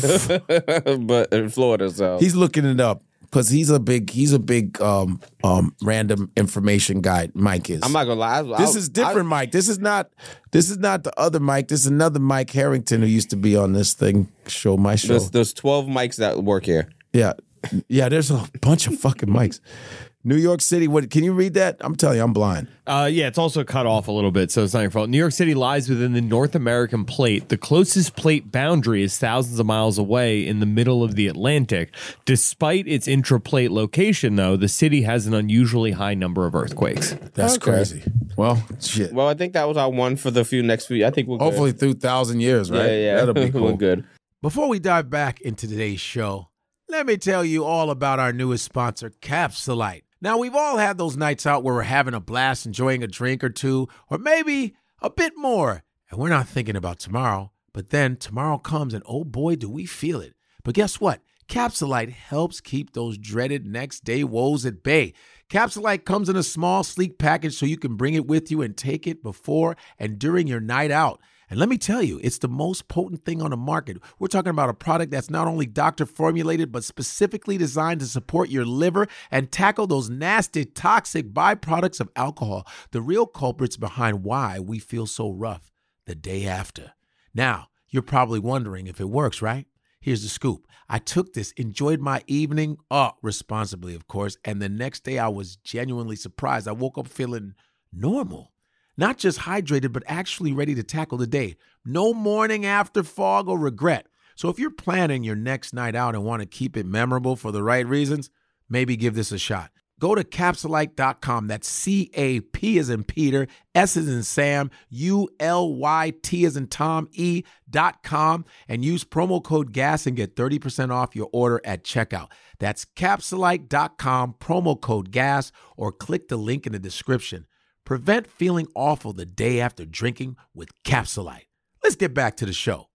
but in Florida. So He's looking it up because he's a big he's a big um um random information guy. Mike is. I'm not gonna lie. I, This I- is different, Mike. This is not. This is not the other Mike. This is another Mike Harrington who used to be on this thing show, my show. There's, there's twelve mics that work here. Yeah, yeah. There's a bunch of fucking mics. New York City. What? Can you read that? I'm telling you, I'm blind. Uh, yeah, it's also cut off a little bit, so it's not your fault. New York City lies within the North American plate. The closest plate boundary is thousands of miles away in the middle of the Atlantic. Despite its intraplate location, though, the city has an unusually high number of earthquakes. That's Okay. crazy. Well, shit. Well, I think that was our one for the few next few. I think we're good. Hopefully through thousand years, right? Yeah, yeah, That'll be we're cool. good. Before we dive back into today's show, let me tell you all about our newest sponsor, Capsulite. Now, we've all had those nights out where we're having a blast, enjoying a drink or two, or maybe a bit more, and we're not thinking about tomorrow. But then tomorrow comes, and oh boy, do we feel it. But guess what? Capsulite helps keep those dreaded next day woes at bay. Capsulite comes in a small, sleek package so you can bring it with you and take it before and during your night out. And let me tell you, it's the most potent thing on the market. We're talking about a product that's not only doctor formulated, but specifically designed to support your liver and tackle those nasty, toxic byproducts of alcohol, the real culprits behind why we feel so rough the day after. Now, you're probably wondering if it works, right? Here's the scoop. I took this, enjoyed my evening, uh, responsibly, of course, and the next day I was genuinely surprised. I woke up feeling normal. Not just hydrated, but actually ready to tackle the day. No morning after fog or regret. So if you're planning your next night out and want to keep it memorable for the right reasons, maybe give this a shot. Go to capsulite dot com. That's C A P as in Peter, S as in Sam, U L Y T as in Tom, E dot com, and use promo code GAS and get thirty percent off your order at checkout. That's capsulite dot com, promo code GAS, or click the link in the description. Prevent feeling awful the day after drinking with Capsulite. Let's get back to the show.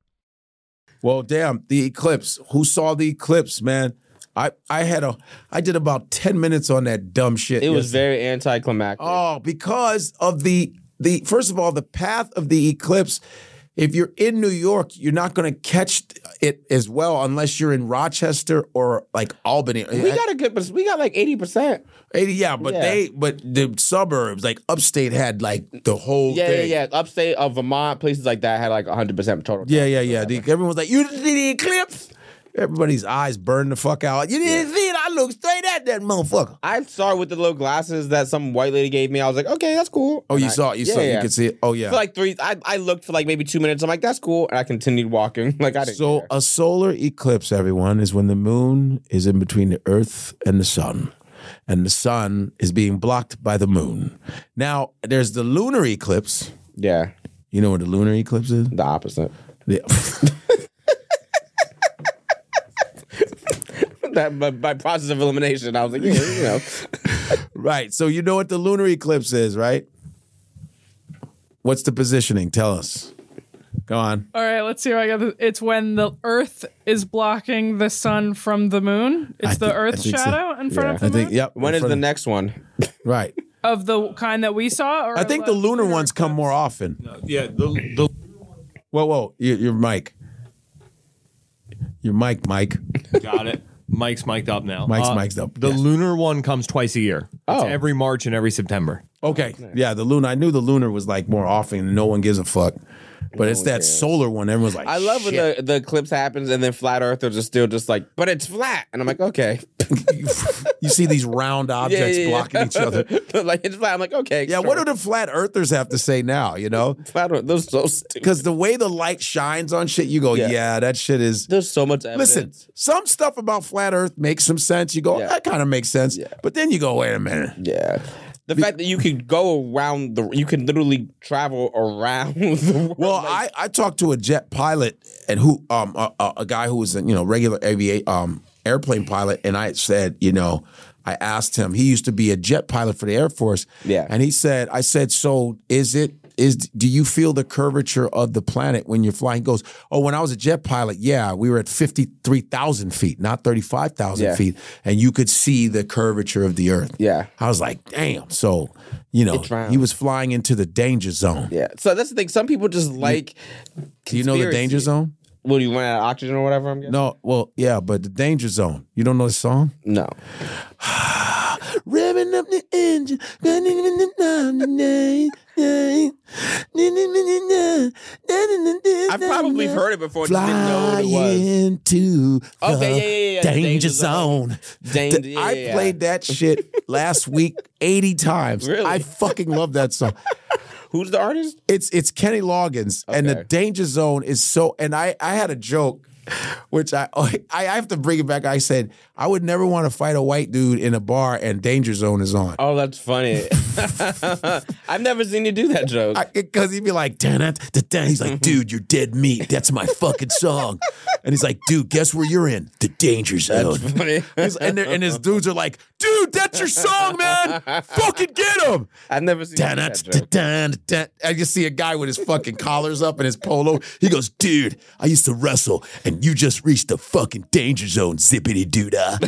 Well, damn, the eclipse. Who saw the eclipse, man? I, I had a I did about ten minutes on that dumb shit. It was yesterday. very anticlimactic. Oh, because of the the first of all, the path of the eclipse, if you're in New York, you're not going to catch it as well unless you're in Rochester or like Albany. We got a good, we got like eighty percent. eighty, yeah, but Yeah. they, but the suburbs, like upstate, had like the whole Yeah, thing. yeah, yeah. Upstate of Vermont, places like that had like one hundred percent total. Yeah, yeah, yeah. The, everyone's like, you did the eclipse? Everybody's eyes burned the fuck out. You didn't see it? I looked straight at that motherfucker. I saw it with the little glasses that some white lady gave me. I was like, okay, that's cool. Oh, And you I- saw it? You yeah, saw it? yeah. You could see it? Oh, yeah. For like three, I, I looked for like maybe two minutes. I'm like, that's cool. And I continued walking. Like, I didn't So care. a solar eclipse, everyone, is when the moon is in between the earth and the sun. And the sun is being blocked by the moon. Now, there's the lunar eclipse. Yeah, You know what the lunar eclipse is? the opposite. The- That by, by process of elimination, I was like, yeah, you know. right. So you know what the lunar eclipse is, right? What's the positioning? Tell us. Go on. All right, let's see if I got this. It's when the Earth is blocking the sun from the moon. It's I the think- I Earth's think so. shadow in front Yeah. of the I think, moon? yep. When in is front the of- next one? Right. Of the kind that we saw? Or I think the lunar ones come more often. Yeah, the, the Whoa, whoa. Your, your mic. Your mic, Mike. got it. Mike's mic'd up now. Mike's Uh, mic'd up, The yes. lunar one comes twice a year. It's Oh. every March and every September. Okay. Yeah, the lunar. I knew the lunar was like more often and no one gives a fuck. But it's one that cares. solar one. Everyone's like, I love when shit. the, the eclipse happens and then flat earthers are still just like, but it's flat. And I'm like, okay. You see these round objects yeah, yeah. blocking each other. Like, it's flat. I'm like, okay. Yeah, sure. what do the flat earthers have to say now, you know? flat earth? Those so stupid. Because the way the light shines on shit, you go, yeah, Yeah. that shit is. There's so much evidence. Listen, some stuff about flat earth makes some sense. You go, Yeah. that kind of makes sense. Yeah. But then you go, wait a minute. Yeah. The fact that you could go around the, you can literally travel around the world. Well, like, I, I talked to a jet pilot and who um a, a, a guy who was a you know regular aviate um airplane pilot, and I said, you know, I asked him. He used to be a jet pilot for the Air Force. Yeah. And he said, I said, so is it is do you feel the curvature of the planet when you're flying? He goes, oh, when I was a jet pilot, yeah, we were at fifty-three thousand feet, not thirty-five thousand Yeah. feet, and you could see the curvature of the Earth. Yeah. I was like, damn. So, you know, It's round. he was flying into the danger zone. yeah. So that's the thing. Some people just like. Do you know the danger conspiracy. zone? Will you run out of oxygen or whatever? I'm guessing. No, well, yeah, but the danger zone. You don't know the song? No. Revving up the engine. I've probably heard it before. Just didn't know what it Fly was. into the Okay, yeah, yeah, yeah, the danger, danger zone. zone. Dan- Th- yeah, I yeah, played that shit last week eighty times. Really? I fucking love that song. Who's the artist? It's it's Kenny Loggins, and the Okay. danger zone is so. And I I had a joke, which I I have to bring it back. I said I would never want to fight a white dude in a bar, and danger zone is on. Oh, that's funny. I've never seen you do that joke. Because he'd be like, dun, dun, dun, dun. He's like, dude, you're dead meat. That's my fucking song. And he's like, dude, guess where you're in? The danger zone. funny. He's- and, they're- and his dudes are like, dude, that's your song, man. Fucking get him. I've never seen Dun, you dun, do that dun, joke. dun, dun. I just see a guy with his fucking collars up and his polo. He goes, dude, I used to wrestle, and you just reached the fucking danger zone, zippity doodah.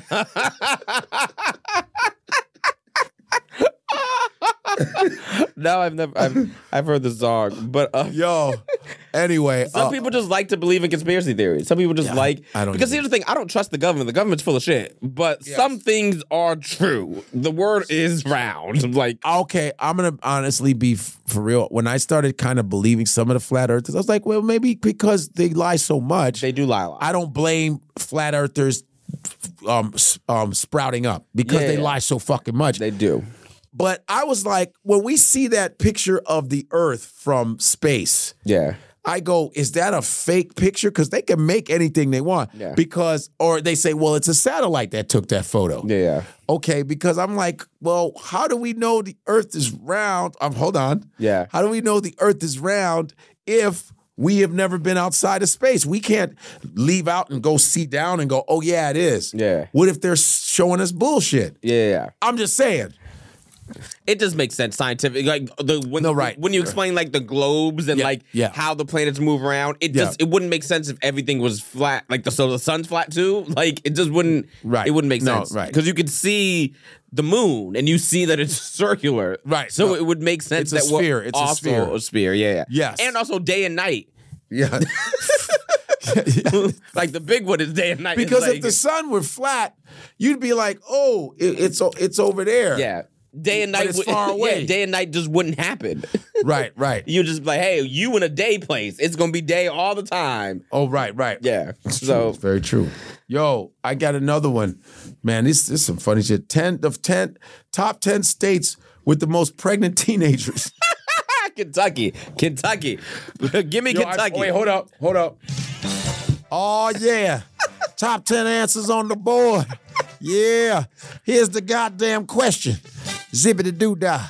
No, I've never. I've, I've heard the song, but uh, Yo, anyway. some uh, people just like to believe in conspiracy theories. Some people just Yeah, like I don't because either. here's the thing: I don't trust the government. The government's full of shit. But some things are true. The word is round. Like Okay, I'm gonna honestly be f- for real. When I started kind of believing some of the flat earthers, I was like, well, maybe because they lie so much. they do lie a lot. I don't blame flat earthers um, s- um, sprouting up because Yeah, they yeah. lie so fucking much. They do. But I was like, when we see that picture of the Earth from space, Yeah. I go, is that a fake picture? Because they can make anything they want. Yeah. Because, or they say, well, it's a satellite that took that photo. Yeah. Yeah. Okay, because I'm like, well, how do we know the Earth is round? Um, hold on. Yeah. How do we know the Earth is round if we have never been outside of space? We can't leave out and go see down and go, oh yeah, it is. Yeah. What if they're showing us bullshit? Yeah. Yeah. I'm just saying. It just makes sense scientific. Like the when No, right. when you explain like the globes and Yeah, like yeah. how the planets move around, it Yeah. just it wouldn't make sense if everything was flat. Like the so the sun's flat too. Like it just wouldn't. Right. It wouldn't make No, sense. right. Because you could see the moon and you see that it's circular. Right. So No. it would make sense It's a that we're sphere. It's a also sphere. a sphere. Yeah. yeah. Yes. And also day and night. Yeah. Like the big one is day and night. It's Because like, if the sun were flat, you'd be like, oh, it, it's o- it's over there. yeah. Day and But night it's would- far away. Yeah, day and night just wouldn't happen. Right, right. You just be like, hey, you in a day place. It's gonna be day all the time. Oh, right, right. Yeah. It's true. So It's very true. Yo, I got another one. Man, this, this is some funny shit. Ten of ten top ten states with the most pregnant teenagers. Kentucky. Kentucky. Give me Yo, I- Kentucky. wait, hold up, hold up. Oh yeah. Top ten answers on the board. Yeah. Here's the goddamn question. Zippity doo dah.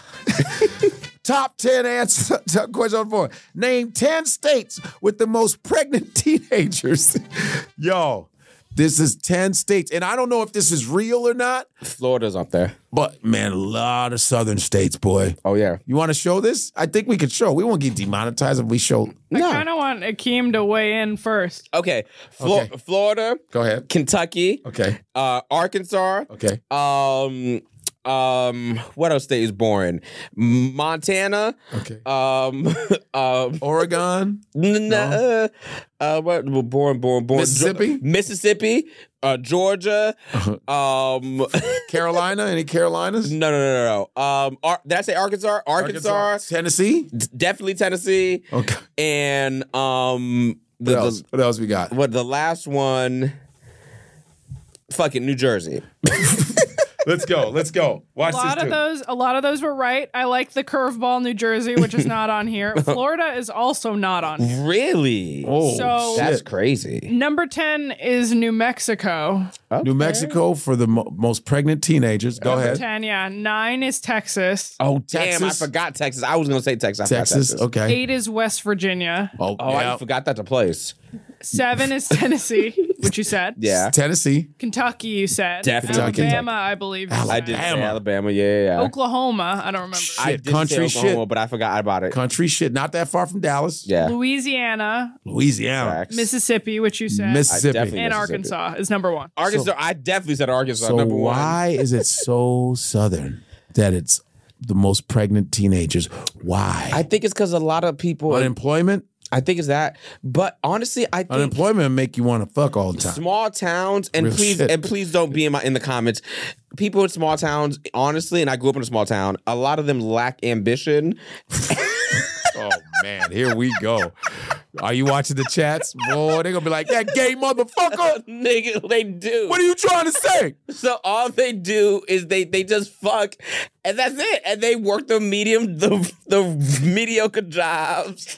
Top ten answers. Question on the board. Name ten states with the most pregnant teenagers. Yo, this is ten states. And I don't know if this is real or not, Florida's up there. but man, a lot of southern states, boy. Oh yeah. You want to show this? I think we could show. We won't get demonetized if we show. I kind of want Akeem to weigh in first. Okay. Flo- Okay. Florida. Go ahead. Kentucky. Okay. Uh, Arkansas. Okay. Um. Um. What else state is boring? Montana. Okay. Um. um. Oregon. N- uh, uh, what? Born, born, born. Mississippi? Mississippi. Uh, Georgia. Um. Carolina. Any Carolinas? No, no, no, no, no. Um. Ar- did I say Arkansas? Arkansas. Tennessee. D- Definitely Tennessee. Okay. And um. What The, else? the, What else we got? what the last one? Fucking New Jersey. Let's go. Let's go. Watch A lot of those, a lot of those were right. I like the curveball New Jersey, which is not on here. Florida is also not on here. Really? Oh, So- That's shit. crazy. Number ten is New Mexico. New Mexico for the mo- most pregnant teenagers. Go Number ahead. ten, yeah. Nine is Texas. Oh, Damn, I Texas. forgot Texas. I was gonna say Texas. I forgot Texas. Texas. Okay. Eight is West Virginia. Oh, Oh, yeah. I forgot that's a place. Seven is Tennessee, which you said. Yeah. Tennessee. Kentucky, you said. Definitely Alabama, I believe. You I said. did say Alabama. Alabama. Yeah, yeah. yeah. Oklahoma, I don't remember. I Shit, did country say Oklahoma, shit. but I forgot about it. Country shit. Not that far from Dallas. Yeah. Louisiana, Louisiana. Facts. Mississippi, which you said. Mississippi. I definitely- and Mississippi. Arkansas is number one. Arkansas. I definitely said Arkansas. So number one. why is it so southern that it's the most pregnant teenagers? Why? I think it's because a lot of people. Unemployment. I think it's that. But honestly, I think Unemployment make you want to fuck all the time. small towns and Real please shit. and please don't be in my in the comments. People in small towns, honestly, and I grew up in a small town. A lot of them lack ambition. Oh man, here we go. Are you watching the chats? Boy, they're gonna be like, that gay motherfucker. Nigga, they do. What are you trying to say? So all they do is they they just fuck, and that's it. And they work the medium the the mediocre jobs.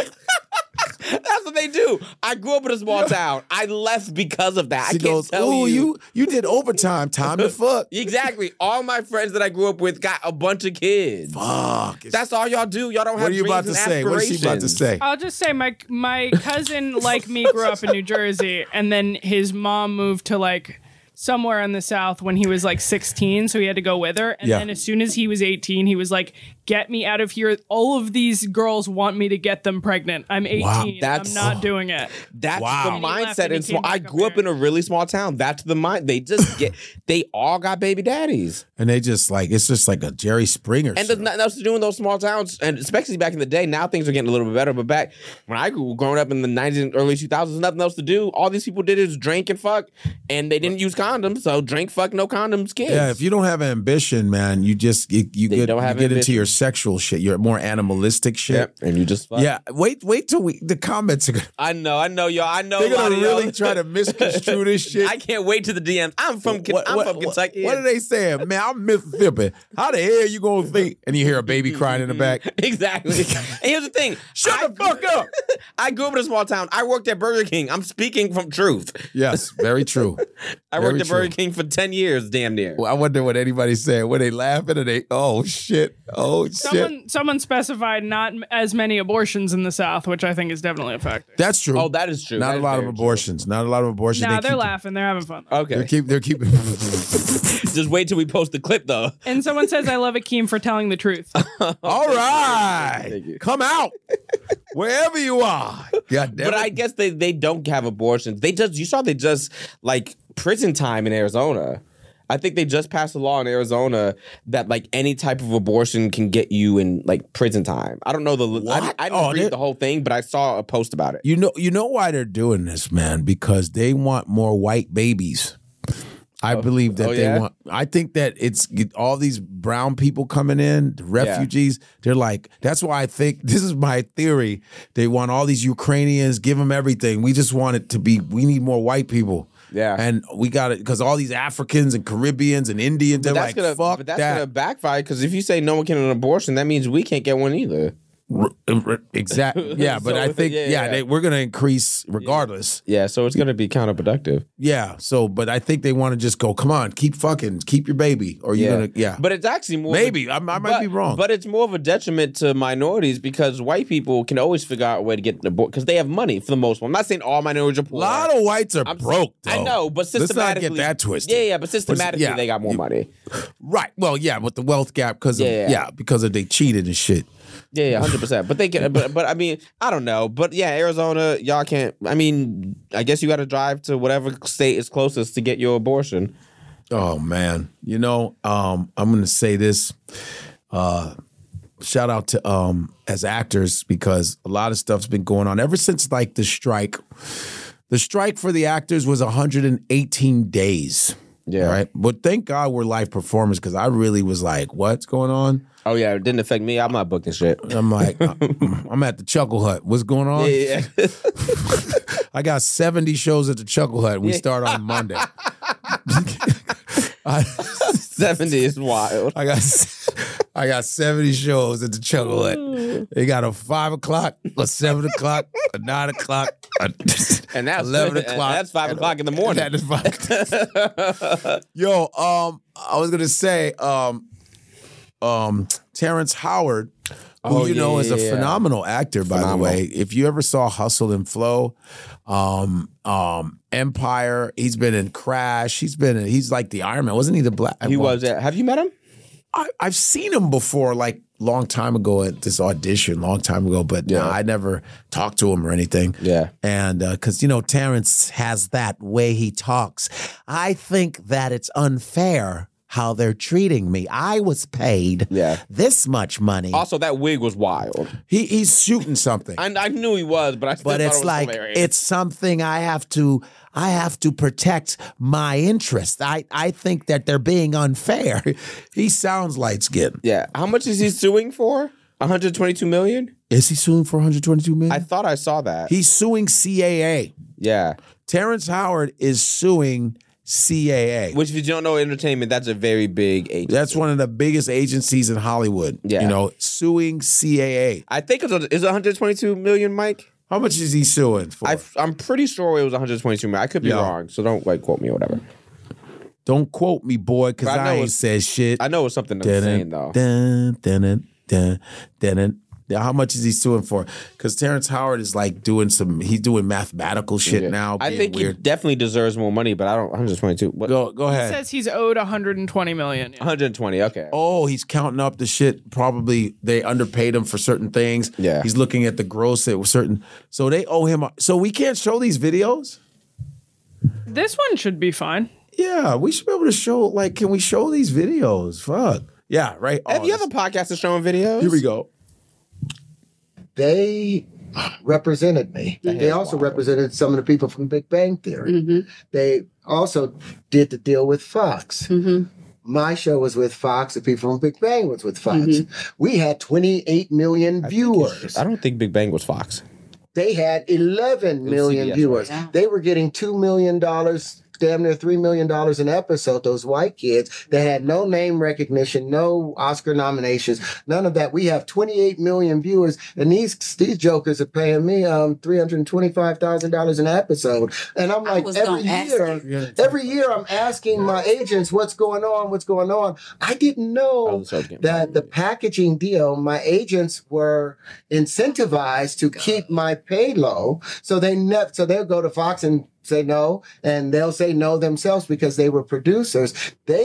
That's what they do. I grew up in a small town. I left because of that. She I can't goes, tell "Oh, you. you you did overtime. Time to fuck." Exactly. All my friends that I grew up with got a bunch of kids. Fuck. That's all y'all do. Y'all don't have What are you about to dreams and say? What is she about to aspirations. say? I'll just say my my cousin, like me, grew up in New Jersey, and then his mom moved to like somewhere in the South when he was like sixteen, so he had to go with her. And Yeah. then as soon as he was eighteen, he was like, "Get me out of here! All of these girls want me to get them pregnant. I'm eighteen. that's- I'm not doing it." That's Wow. the And he left mindset and he in small. came I back up grew up here. in a really small town. That's the mind. They just get. They all got baby daddies, And they just like it's just like a Jerry Springer. and show. there's nothing else to do in those small towns. And especially back in the day, now things are getting a little bit better. But back when I grew growing up in the nineties and early two thousands, nothing else to do. All these people did is drink and fuck, and they didn't use condoms. So drink, fuck, no condoms, kids. Yeah, if you don't have ambition, man, you just you, you They get, don't you have get into ambition. your sexual shit, your more animalistic shit. Yep, and you just fuck. Yeah, wait, wait till we the comments are gonna, I know, I know, y'all. I know. they're a lot gonna of really y'all. try to misconstrue this shit. I can't wait to the D Ms. I'm from. Ken- What- I'm what- from what- Kentucky. What are they saying, man? I'm Mississippi. How the hell you gonna think? And you hear a baby crying in the back. Exactly. And here's the thing. Shut I the fuck up. I grew up in a small town. I worked at Burger King. I'm speaking from truth. Yes, very true. I Very worked at true. Burger King for ten years, damn near. Well, I wonder what anybody's saying. Were they laughing or they? Oh shit! Oh shit! Someone someone specified not m- as many abortions in the South, which I think is definitely a factor. That's true. Oh, that is true. Not That a is lot of very true. abortions. Not a lot of abortions. Nah, They they're keep- laughing. They're having fun. Okay. They're keep. They're keeping. Just wait till we post the the clip though. And someone says, I love Akeem for telling the truth. All right. Thank you. Come out. Wherever you are. God damn But it. I guess they, they don't have abortions. They just you saw they just like prison time in Arizona. I think they just passed a law in Arizona that like any type of abortion can get you in like prison time. I don't know the I, What? I didn't Oh, read they- the whole thing, but I saw a post about it. You know, you know why they're doing this, man? Because they want more white babies. I believe that oh, they yeah? want. I think that it's all these brown people coming in, the refugees. They're like, that's why I think this is my theory. They want all these Ukrainians, give them everything. We just want it to be. We need more white people. Yeah. and we got it because all these Africans and Caribbeans and Indians. They're But that's like, gonna fuck but that's that. gonna backfire because if you say no one can get an abortion, that means we can't get one either. Exactly. Yeah, but So, I think yeah, yeah, yeah. They, we're gonna increase regardless. Yeah, so it's gonna be counterproductive. Yeah. So, but I think they want to just go. Come on, keep fucking, keep your baby, or you're Yeah. gonna. Yeah. But it's actually more Maybe. of a- I- I might but- be wrong. But it's more of a detriment to minorities because white people can always figure out a way to get an abortion because they have money for the most part. I'm not saying all minorities are a poor. lot of whites are I'm- broke. I though. know, but Let's not systematically, get that twisted. Yeah, yeah, but systematically yeah, they got more you- money. Right. Well, yeah, with the wealth gap because of Yeah, yeah, yeah. because of they cheated and shit. Yeah, yeah, hundred percent. But they can. But but I mean, I don't know. But yeah, Arizona, y'all can't. I mean, I guess you got to drive to whatever state is closest to get your abortion. Oh man, you know, um, I'm gonna say this. Uh, shout out to um, as actors because a lot of stuff's been going on ever since like the strike. The strike for the actors was one hundred eighteen days. Yeah. Right. But thank God we're live performers because I really was like, what's going on? Oh yeah, it didn't affect me. I'm not booked and shit. I'm like, I'm at the Chuckle Hut. What's going on? Yeah, yeah. I got seventy shows at the Chuckle Hut. We start on Monday. I, seventy is wild. I got I got seventy shows at the Chuckle Hut. They got a five o'clock, a seven o'clock, a nine o'clock, a And that's eleven and o'clock. That's five o'clock in the morning. That is five. Yo, um, I was gonna say, um, um, Terrence Howard, who Oh, you yeah, know is a yeah, yeah. phenomenal actor, by Phenomenal. the way. If you ever saw Hustle and Flow, um, um, Empire, he's been in Crash. He's been in, he's like the Iron Man, wasn't he? The black. He well, was. At, have you met him? I, I've seen him before, like long time ago at this audition, long time ago, but Yeah. nah, I never talked to him or anything. Yeah. And because, you know, Terrence has that way he talks. I think that it's unfair how they're treating me. I was paid Yeah. this much money. Also, that wig was wild. He, he's shooting something. I, I knew he was, but I still But thought it's it was like hilarious. it's something I have to I have to protect my interest. I, I think that they're being unfair. He sounds light skinned. Yeah. How much is he suing for? one hundred twenty-two million? Is he suing for one hundred twenty-two million? I thought I saw that. He's suing C A A. yeah. Terrence Howard is suing C A A. Which, if you don't know entertainment, that's a very big agency. That's one of the biggest agencies in Hollywood. Yeah. You know, suing C A A. I think it's is it one hundred twenty-two million, Mike? How much is he suing for? I, I'm pretty sure it was one hundred twenty-two million. I could be Yeah. wrong, so don't like quote me or whatever. Don't quote me, boy, because But I I, know ain't it's- said shit. I know it's something insane though. Dun, dun, dun, dun, dun, dun. How much is he suing for? Because Terrence Howard is like doing some, he's doing mathematical shit Yeah. now. I being think weird. he definitely deserves more money, but I don't. one hundred twenty-two. What? Go, go It ahead. says he's owed one hundred twenty million. one hundred twenty. Okay. Oh, he's counting up the shit. Probably they underpaid him for certain things. Yeah. He's looking at the gross at certain. So they owe him. So we can't show these videos? This one should be fine. Yeah, we should be able to show, like, can we show these videos? Fuck. Yeah, right. Have Oh, you this- other podcasts that showing videos? Here we go. They represented me. They also represented some of the people from Big Bang Theory. They also did the deal with Fox. My show was with Fox. The people from Big Bang was with Fox. We had twenty-eight million viewers. I don't think Big Bang was Fox. They had eleven was million C B S, viewers. right? They were getting two million dollars, damn near three million dollars an episode, those white kids that had no name recognition, no Oscar nominations, none of that. We have twenty-eight million viewers, and these these jokers are paying me um three hundred twenty-five thousand dollars an episode. And I'm I like, was every gonna ask year, every year I'm asking my agents what's going on, what's going on. I didn't know Oh, so again. that the packaging deal, my agents were incentivized to keep my pay low. So they ne- so they'll go to Fox and say no, and they'll say no themselves because they were producers. They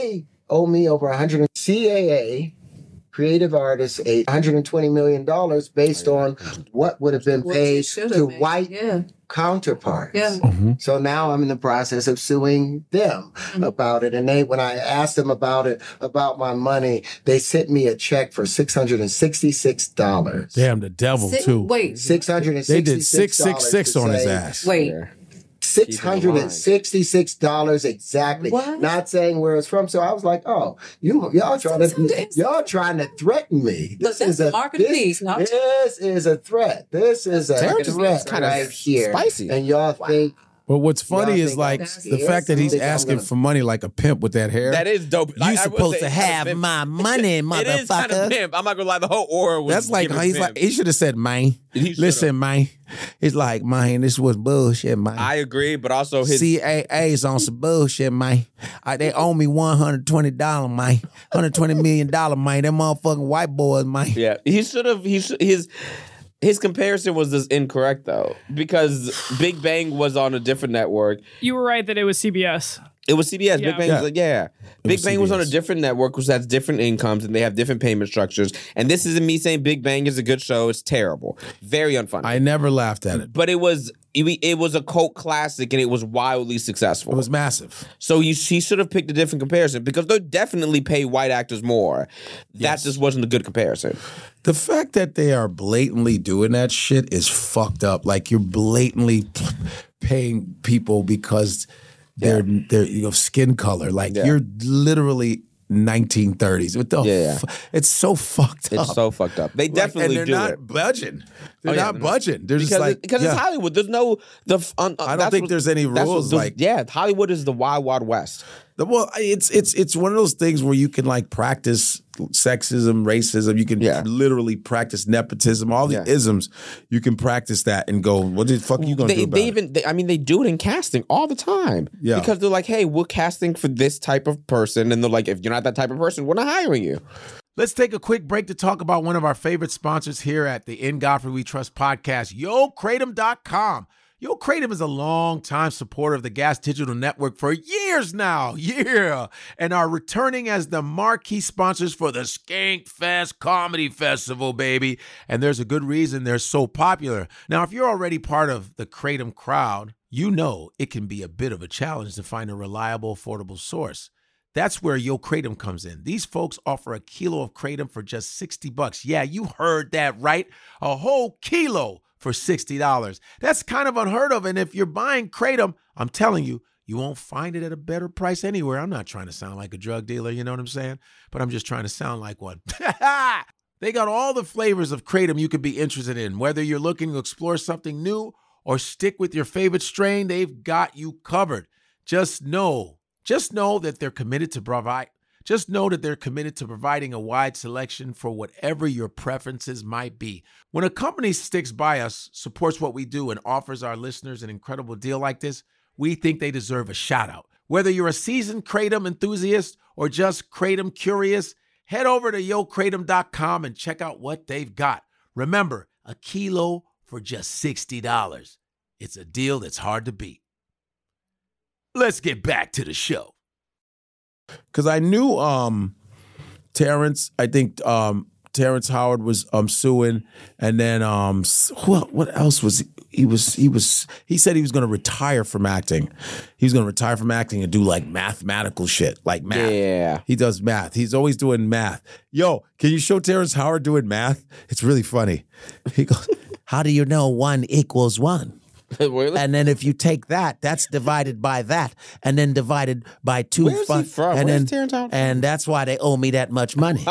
owe me over one hundred. C A A, creative artists, a one hundred twenty million dollars based on what would have been What paid you should have to made. white Yeah. counterparts. Yeah. So now I'm in the process of suing them Mm-hmm. about it. And they, when I asked them about it, about my money, they sent me a check for six hundred sixty-six dollars. Damn, the devil, Sit- too. Wait. six hundred They sixty-six did six six six on his ass. Wait. six hundred sixty-six dollars exactly. What? Not saying where it's from. So I was like, oh, you y'all trying to y'all trying to threaten me. Look, that's a marketing this, piece. No, this is a threat. This is a Terrence is threat kinda right here. spicy. And y'all think But what's funny Y'all is think like I'm the fact that he's scared? I'm asking gonna- for money like a pimp with that hair. That is dope. You supposed to have my money, It is kind of motherfucker. pimp. I'm not gonna lie. The whole aura was. That's like giving he's pimp. like he should have said, "Man, He should've. listen, man." It's like, "Man, this was bullshit, man." I agree, but also his. C A A's on some bullshit, man. I, they owe me one hundred twenty dollars, man. one hundred twenty million dollars, man. Them motherfucking white boys, man. Yeah, he should have. He should, his his comparison was just incorrect though, because Big Bang was on a different network. You were right that it was C B S. It was C B S. Yeah. Big Bang Yeah. was like, yeah. Big was Bang was on a C B S. different network, which has different incomes and they have different payment structures. And this isn't me saying Big Bang is a good show. It's terrible, very unfunny. I never laughed at it. but it was it, it was a cult classic and it was wildly successful. It was massive. So you, he should have picked a different comparison because they definitely pay white actors more. That just wasn't a good comparison. The fact that they are blatantly doing that shit is fucked up. Like you're blatantly p- paying people because they're they're you know skin color. Like Yeah. you're literally nineteen thirties. What the? Yeah, yeah. fu- It's so fucked up. It's so fucked up. They Like, definitely and do they're not it. budging. They're Oh, yeah, not they're not. budging. They're Because, just like it- because yeah. it's Hollywood. There's no the. f- Un, I don't that's think what- there's any that's what rules, the- like- yeah, Hollywood is the wild wild west. The- Well, it's it's it's one of those things where you can like practice sexism, racism. You can Yeah. literally practice nepotism, all the Yeah. isms. You can practice that and go, what the fuck you gonna They, do about they it? even, they, I mean, they do it in casting all the time. Yeah. because they're like, hey, we're casting for this type of person, and they're like, if you're not that type of person, we're not hiring you. Let's take a quick break to talk about one of our favorite sponsors here at the In Godfrey We Trust podcast, Yo Kratom dot com. Yo Kratom is a long-time supporter of the Gas Digital Network for years now. Yeah. And are returning as the marquee sponsors for the Skank Fest Comedy Festival, baby. And there's a good reason they're so popular. Now, if you're already part of the Kratom crowd, you know it can be a bit of a challenge to find a reliable, affordable source. That's where Yo Kratom comes in. These folks offer a kilo of Kratom for just sixty bucks. Yeah, you heard that right. A whole kilo for sixty dollars. That's kind of unheard of. And if you're buying Kratom, I'm telling you, you won't find it at a better price anywhere. I'm not trying to sound like a drug dealer, you know what I'm saying? But I'm just trying to sound like one. They got all the flavors of Kratom you could be interested in. Whether you're looking to explore something new or stick with your favorite strain, they've got you covered. Just know Just know that they're committed to provide. Just know that they're committed to providing a wide selection for whatever your preferences might be. When a company sticks by us, supports what we do, and offers our listeners an incredible deal like this, we think they deserve a shout out. Whether you're a seasoned Kratom enthusiast or just Kratom curious, head over to Yo Kratom dot com and check out what they've got. Remember, a kilo for just sixty dollars. It's a deal that's hard to beat. Let's get back to the show. Because I knew um, Terrence, I think um, Terrence Howard was um, suing, and then um, what what else was he? He was he was he said he was going to retire from acting. He was going to retire from acting and do like mathematical shit, like math. Yeah. He does math. He's always doing math. Yo, can you show Terrence Howard doing math? It's really funny. He goes, "How do you know one equals one?" Really? And then if you take that, that's divided by that, and then divided by two. Where's he from? And Where's then, Terrence Howard from? and that's why they owe me that much money.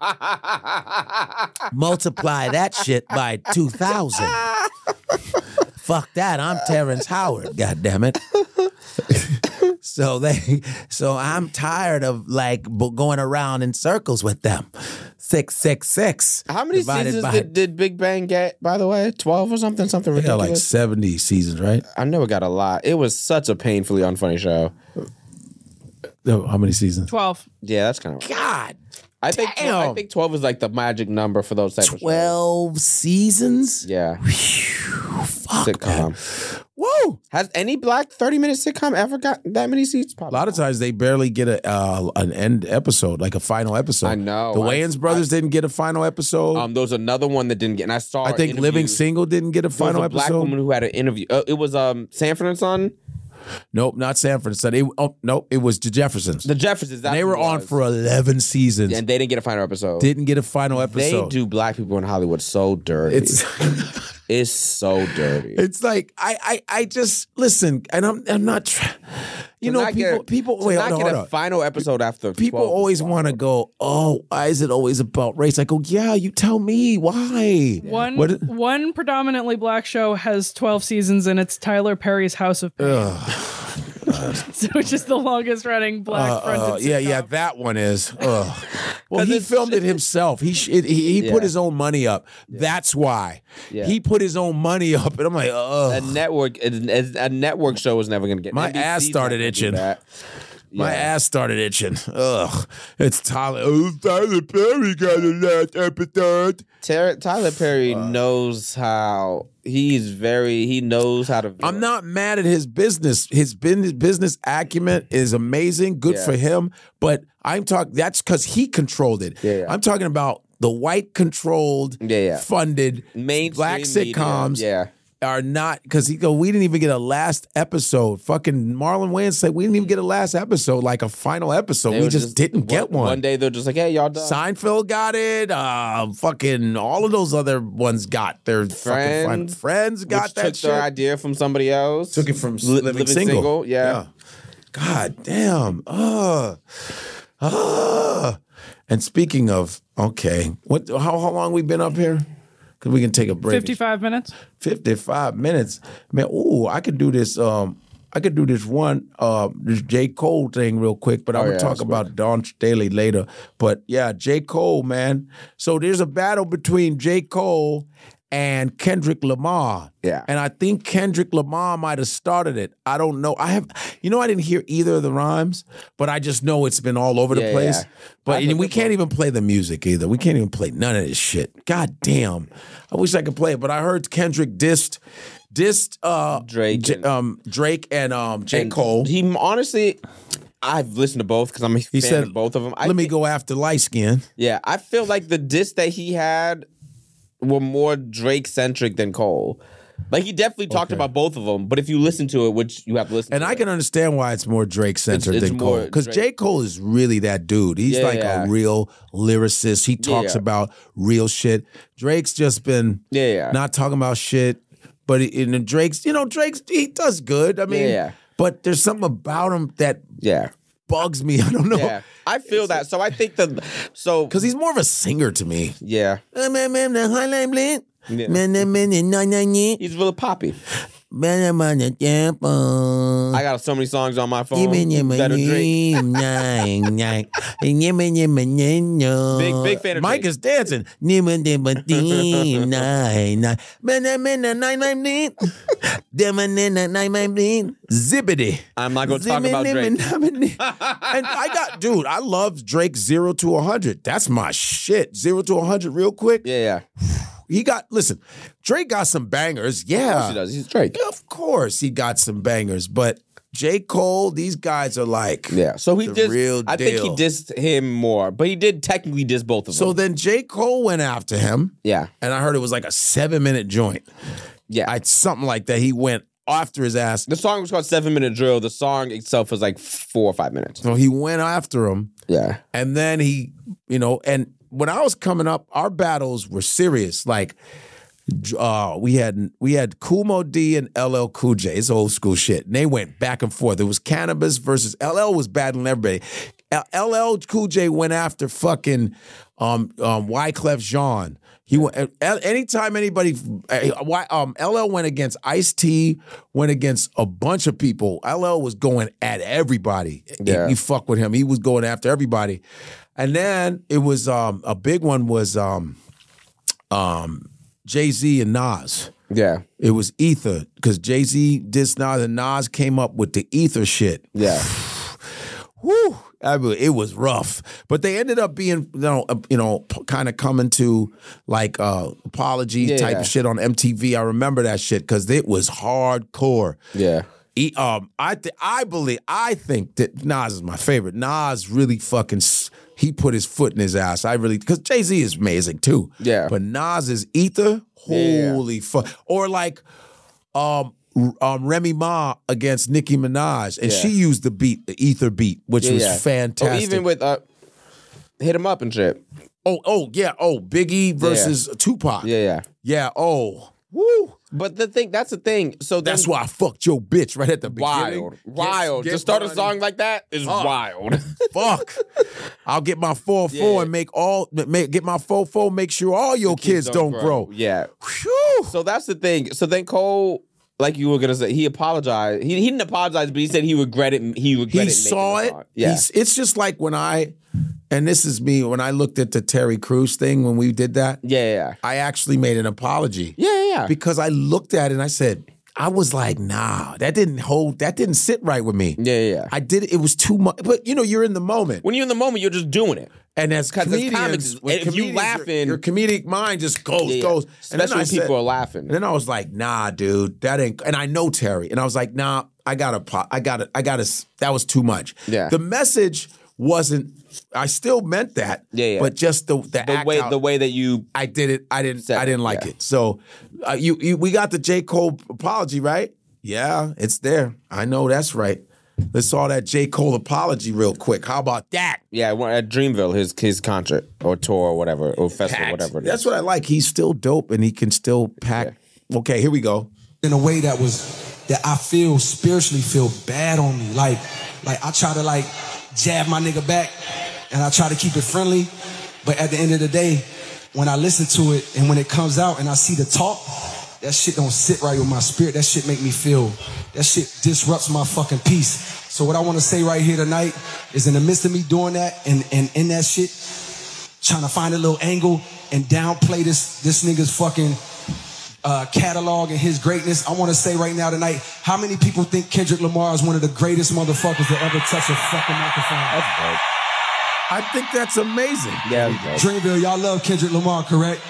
Multiply that shit by two thousand. Fuck that! I'm Terrence Howard. God damn it. So they, so I'm tired of like b- going around in circles with them. Six, six, six. How many divided seasons by- did, did Big Bang get, by the way? twelve or something? Something They got ridiculous? like seventy seasons, right? I know it got a lot. It was such a painfully unfunny show. No, how many seasons? twelve. Yeah, that's kind of. God, I think I damn. think twelve is like the magic number for those type of shows. twelve seasons. Yeah, Fuck, man. sitcom. Woo! Has any black thirty minute sitcom ever got that many seats? A Probably lot of times they barely get a uh, an end episode, like a final episode. I know. The I- Wayans brothers didn't get a final episode. Um, there was another one that didn't get, and I saw. I think interviews. Living Single didn't get a There was final a black episode. woman who had an interview. Uh, it was um Sanford and Son, Nope, not Sanford. Son. It, oh, nope, it was the Jeffersons. the Jeffersons. And That's they were who it on was. for eleven seasons. and they didn't get a final episode. Didn't get a final They episode. do black people in Hollywood so dirty. It's It's so dirty. it's like I I I just listen, and I'm I'm not. Try, you To know, not people get, people to wait, not hold on, get hold a on. final episode after People twelve always want to go, oh, why is it always about race? I go, yeah, you tell me why. One What- one predominantly black show has twelve seasons, and it's Tyler Perry's House of Pain. So which is the longest running black fronted Uh, yeah, sitcom. yeah, that one is. Ugh. Well, he it's- filmed it himself. He sh- he, he Yeah. put his own money up. That's why Yeah. he put his own money up, and I'm like, A ugh. network, a, a network show is never going to get. My N B C ass 's started not gonna do itching. that. My Yeah. ass started itching. Ugh. It's Tyler. Oh, Tyler Perry got a last episode. Tyler, Tyler Perry knows how. He's very. He knows how to. I'm not mad at his business. His business business acumen is amazing. Good Yeah. for him. But I'm talking. That's because he controlled it. Yeah, yeah. I'm talking about the white controlled, Yeah, yeah. funded Mainstream black media, sitcoms. yeah. Are not because he go. We didn't even get a last episode. Fucking Marlon Wayans said we didn't even get a last episode, like a final episode. They We were just, didn't get one. One day they're just like, "Hey, y'all done." Seinfeld got it. Uh, fucking all of those other ones got their fucking fun. Friends, Friends got which that took shit. their idea from somebody else. Took it from Li- Living, Single. Yeah. God damn. Uh, uh. And speaking of, okay, what? How how long we been up here? Because we can take a break. fifty-five minutes. fifty-five minutes. Man, ooh, I could do this. Um, I could do this one, uh, this J. Cole thing real quick, but I'm Oh, gonna yeah, talk that's about Don Staley later. But yeah, J. Cole, man. So there's a battle between J. Cole and Kendrick Lamar. Yeah. And I think Kendrick Lamar might have started it. I don't know. I have, you know, I didn't hear either of the rhymes, but I just know it's been all over the Yeah, place. yeah. But I heard we the can't book. even play the music either. We can't even play none of this shit. God damn. I wish I could play it, but I heard Kendrick dissed, dissed uh, Drake J- and- um, Drake and um, J. And Cole. He honestly, I've listened to both because I'm a He fan said, of both of them. I let me think- go after light skin. Yeah, I feel like the diss that he had were more Drake centric than Cole. Like he definitely talked Okay. about both of them, but if you listen to it, which you have to listen And to, I can understand why it's more Drake centered It's- it's than more Cole. Because Drake. J. Cole is really that dude. He's Yeah, like yeah. a real lyricist. He talks yeah. about real shit. Drake's just been Yeah, yeah. not talking about shit. But in the Drake's, you know, Drake's he does good. I mean, Yeah, yeah. but there's something about him that yeah, bugs me. I don't know. yeah. I feel that. So I think that. So Because he's more of a singer to me. yeah, Yeah. Yeah. I he's really poppy. got I got so many songs on my phone that are Drake. Big big fan of Mike Drake. is dancing. Zippity. I'm not gonna talk about Drake. and I got, dude, I love Drake zero to one hundred. That's my shit. Zero to one hundred, real quick. Yeah, yeah. He got, listen, Drake got some bangers. Yeah. Of course he does. He's Drake. Of course he got some bangers, but J. Cole, these guys are like, Yeah. So he the did. real I think he deal. dissed him more, but he did technically diss both of them. So then J. Cole went after him, yeah, and I heard it was like a seven minute joint. yeah. I something like that. He went after his ass. the song was called Seven Minute Drill. The song itself was like four or five minutes. So he went after him, Yeah. and then he, you know, and when I was coming up, our battles were serious. Like, uh, we had we had Kumo D and L L Cool J. It's old school shit. And they went back and forth. It was Cannabis versus L L was battling everybody. L L Cool J went after fucking um, um, Wyclef Jean. He went anytime anybody. Uh, um, L L went against Ice-T, went against a bunch of people. L L was going at everybody. Yeah. You fuck with him. He was going after everybody. And then it was um, a big one was um, um, Jay-Z and Nas. Yeah. It was Ether because Jay-Z dissed Nas and Nas came up with the Ether shit. Yeah. whew, I mean, it was rough. But they ended up being, you know, uh, you know, p- kind of coming to like uh, apology Yeah. type of shit on M T V. I remember that shit because it was hardcore. Yeah. He, um, I th- I believe, I think that Nas is my favorite. Nas really fucking, s- he put his foot in his ass. I really, because Jay-Z is amazing too. Yeah. But Nas's Ether, Yeah. holy fuck. Or like, um, um, Remy Ma against Nicki Minaj, and Yeah. she used the beat, the Ether beat, which Yeah, was yeah. fantastic. Or even with uh, Hit 'Em Up and shit. oh, oh, yeah, oh, Biggie versus Tupac. Yeah, yeah. Yeah, oh, woo. But the thing, that's the thing. So then, That's why I fucked your bitch right at the beginning. wild, wild. Get- to get start a money. song like that is Oh. wild. Fuck. I'll get my four four Yeah. and make all make get my four four. Make sure all your kids, don't, grow. Yeah. Whew. So that's the thing. So then Cole, like you were gonna say, he apologized. He, he didn't apologize, but he said he regretted. He regretted. He saw making it. the song. Yeah. He's, it's just like when I, and this is me when I looked at the Terry Crews thing when we did that. yeah, yeah, I actually made an apology. yeah, yeah, yeah. Because I looked at it and I said, I was like, nah, that didn't hold, that didn't sit right with me. Yeah, yeah, yeah. I did it was too much. But you know, you're in the moment. When you're in the moment, you're just doing it. And as 'Cause as comedians, comics, when if you comedians, laughing- your, your comedic mind just goes, Yeah, yeah. goes. Especially then I when people said- are laughing. And then I was like, nah, dude, that ain't. And I know Terry, and I was like, nah, I gotta, po- I gotta, I gotta. That was too much. Yeah. The message wasn't. I still meant that. Yeah, yeah. But just the the, The act way, out, the way that you, I did it. I didn't. Said I it, didn't like yeah. it. So, uh, you, you, we got the J. Cole apology, right? Yeah, it's there. I know that's right. Let's saw that J. Cole apology real quick. How about that? yeah, well, at Dreamville, his his concert or tour or whatever or festival, Packed. whatever. It That's is. what I like. He's still dope and he can still pack. Okay, here we go. In a way that was that I feel spiritually feel bad on me. Like, like I try to like jab my nigga back and I try to keep it friendly. But at the end of the day, when I listen to it and when it comes out and I see the talk, that shit don't sit right with my spirit. That shit make me feel, that shit disrupts my fucking peace. So what I want to say right here tonight is in the midst of me doing that and, and in that shit, trying to find a little angle and downplay this, this nigga's fucking uh, catalog and his greatness. I want to say right now tonight, how many people think Kendrick Lamar is one of the greatest motherfuckers to ever touch a fucking microphone? I think that's amazing. Yeah, that's dope. Dreamville, y'all love Kendrick Lamar, correct?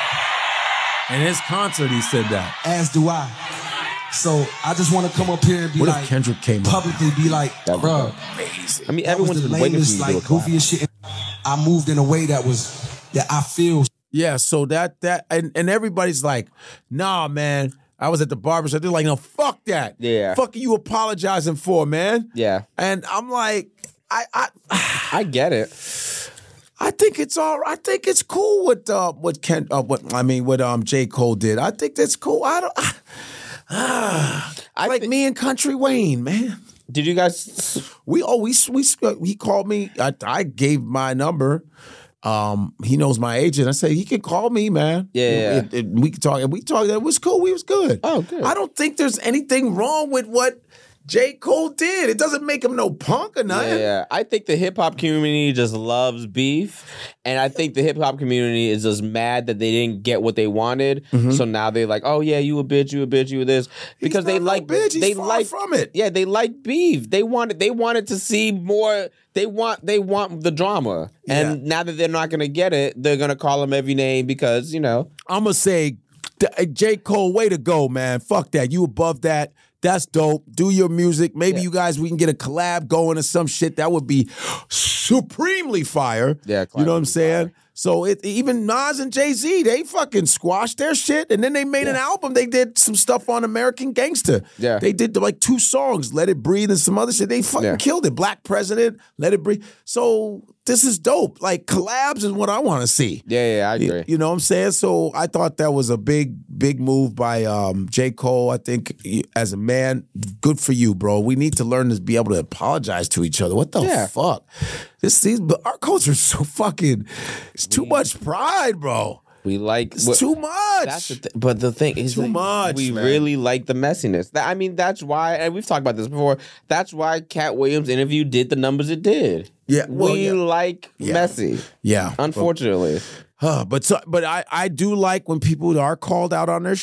In his concert, he said that. As do I. So I just want to come up here and be What if like, Kendrick came up? publicly be like, That'd be bro, dope. Amazing. I mean, that was everyone's the been waiting for lamest, you to do a like collab. goofiest shit. I moved in a way that was that I feel. Yeah, so that that and, and everybody's like, nah, man. I was at the barbershop. They're like, no, fuck that. Yeah. Fuck are you apologizing for, man? Yeah, And I'm like, I I I get it. I think it's all. I think it's cool what uh what Ken uh, what I mean what um J. Cole did. I think that's cool. I don't. Ah, I like thi- me and Country Wayne, man. Did you guys? We oh we we he called me. I, I gave my number. Um, he knows my agent. I said he can call me, man. Yeah, yeah. It- it- we could talk. And we talked. It was cool. We was good. Oh, good. I don't think there's anything wrong with what J. Cole did. It doesn't make him no punk or nothing. Yeah, I think the hip hop community just loves beef, and I think the hip hop community is just mad that they didn't get what they wanted. So now they're like, "Oh yeah, you a bitch, you a bitch, you a this," because they not no like bitch. He's they far like from it. Yeah, they like beef. They wanted they wanted to see more. They want they want the drama, and now that they're not gonna get it, they're gonna call him every name because you know. I'm gonna say, D- J. Cole, way to go, man. Fuck that. You above that. That's dope. Do your music. Maybe Yeah. you guys, we can get a collab going or some shit. That would be supremely fire. Yeah, collab you know what would I'm be saying? fire. So it, even Nas and Jay-Z, they fucking squashed their shit. And then they made an album. They did some stuff on American Gangster. Yeah. They did like two songs, Let It Breathe and some other shit. They fucking Yeah. killed it. Black President, Let It Breathe. So this is dope. Like collabs is what I want to see. Yeah, yeah, I You- agree. You know what I'm saying? So I thought that was a big, big move by um, J. Cole. I think y- as a man, good for you, bro. We need to learn to be able to apologize to each other. What the Yeah. fuck? This these, but our culture is so fucking. It's too much pride, bro. We like It's what- too much. That's the th- but the thing is, Too like, much, we man. really like the messiness. That, I mean, that's why, and we've talked about this before. That's why Cat Williams' interview did the numbers it did. Yeah, well, we yeah. like Yeah. messy. yeah. Unfortunately, Huh, but so, but I, I do like when people are called out on their shit.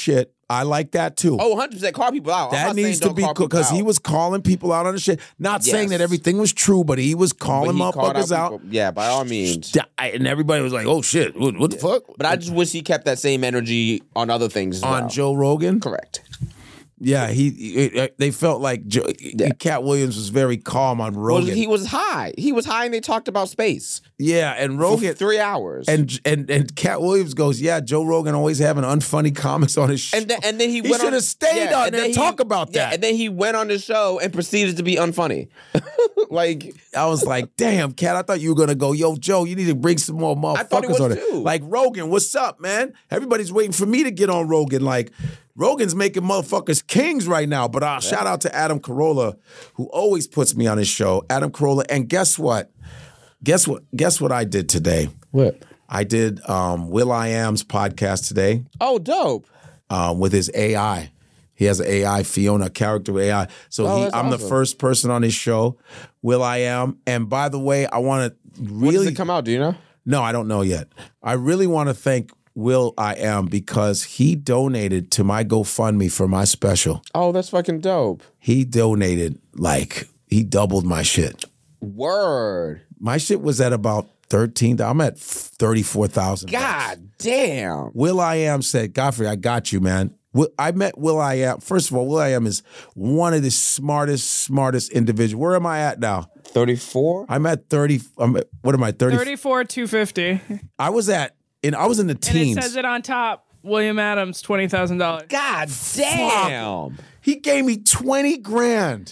I like that too. Oh, one hundred percent call people out. I'm That not needs saying to be don't call because people he out. was calling people out on the shit. Not saying Yes. that everything was true, but he was But calling he called motherfuckers out. people- Yeah, by all means. Yeah, I- And everybody was like, "Oh shit, what, what the fuck?" But I just wish he kept that same energy on other things as on well. Joe Rogan. Correct. Yeah, he. It, it- they felt like Joe, Cat Williams was very calm on Well, Rogan. he was high. He was high, and they talked about space yeah, and for Rogan three hours. and and and Cat Williams goes, "Yeah, Joe Rogan always having unfunny comics on his show." And then, and then he, He went should on, have stayed yeah, on and there then and he- talk about yeah, that. and then he went on the show and proceeded to be unfunny. Like, I was like, "Damn, Cat, I thought you were gonna go, yo, Joe, you need to bring some more I thought he motherfuckers was on it." too. Like Rogan, what's up, man? Everybody's waiting for me to get on Rogan. Like Rogan's making motherfuckers kings right now. But uh, shout out to Adam Carolla, who always puts me on his show. Adam Carolla, and guess what? Guess what? Guess what I did today? what? I did um, Will I Am's podcast today. Oh, dope. um, with his A I. He has an A I, Fiona, character A I. So Oh, he, that's I'm the awesome. first person on his show, Will I Am. And by the way, I want to When really does it come out? Do you know? no, I don't know yet. I really want to thank Will I Am because he donated to my GoFundMe for my special. Oh, that's fucking dope. He donated like he doubled my shit. Word. My shit was at about thirteen. I'm at thirty-four thousand. God damn. Will I Am said, Godfrey, I got you, man. Will, I met Will I Am. First of all, Will I Am is one of the smartest, smartest individuals. Where am I at now? thirty-four? I'm at thirty. I'm at, what am I? thirty. thirty-four two fifty. I was at, in, I was in the And teens. it says it on top. William Adams, twenty thousand dollars. God damn. He gave me twenty grand.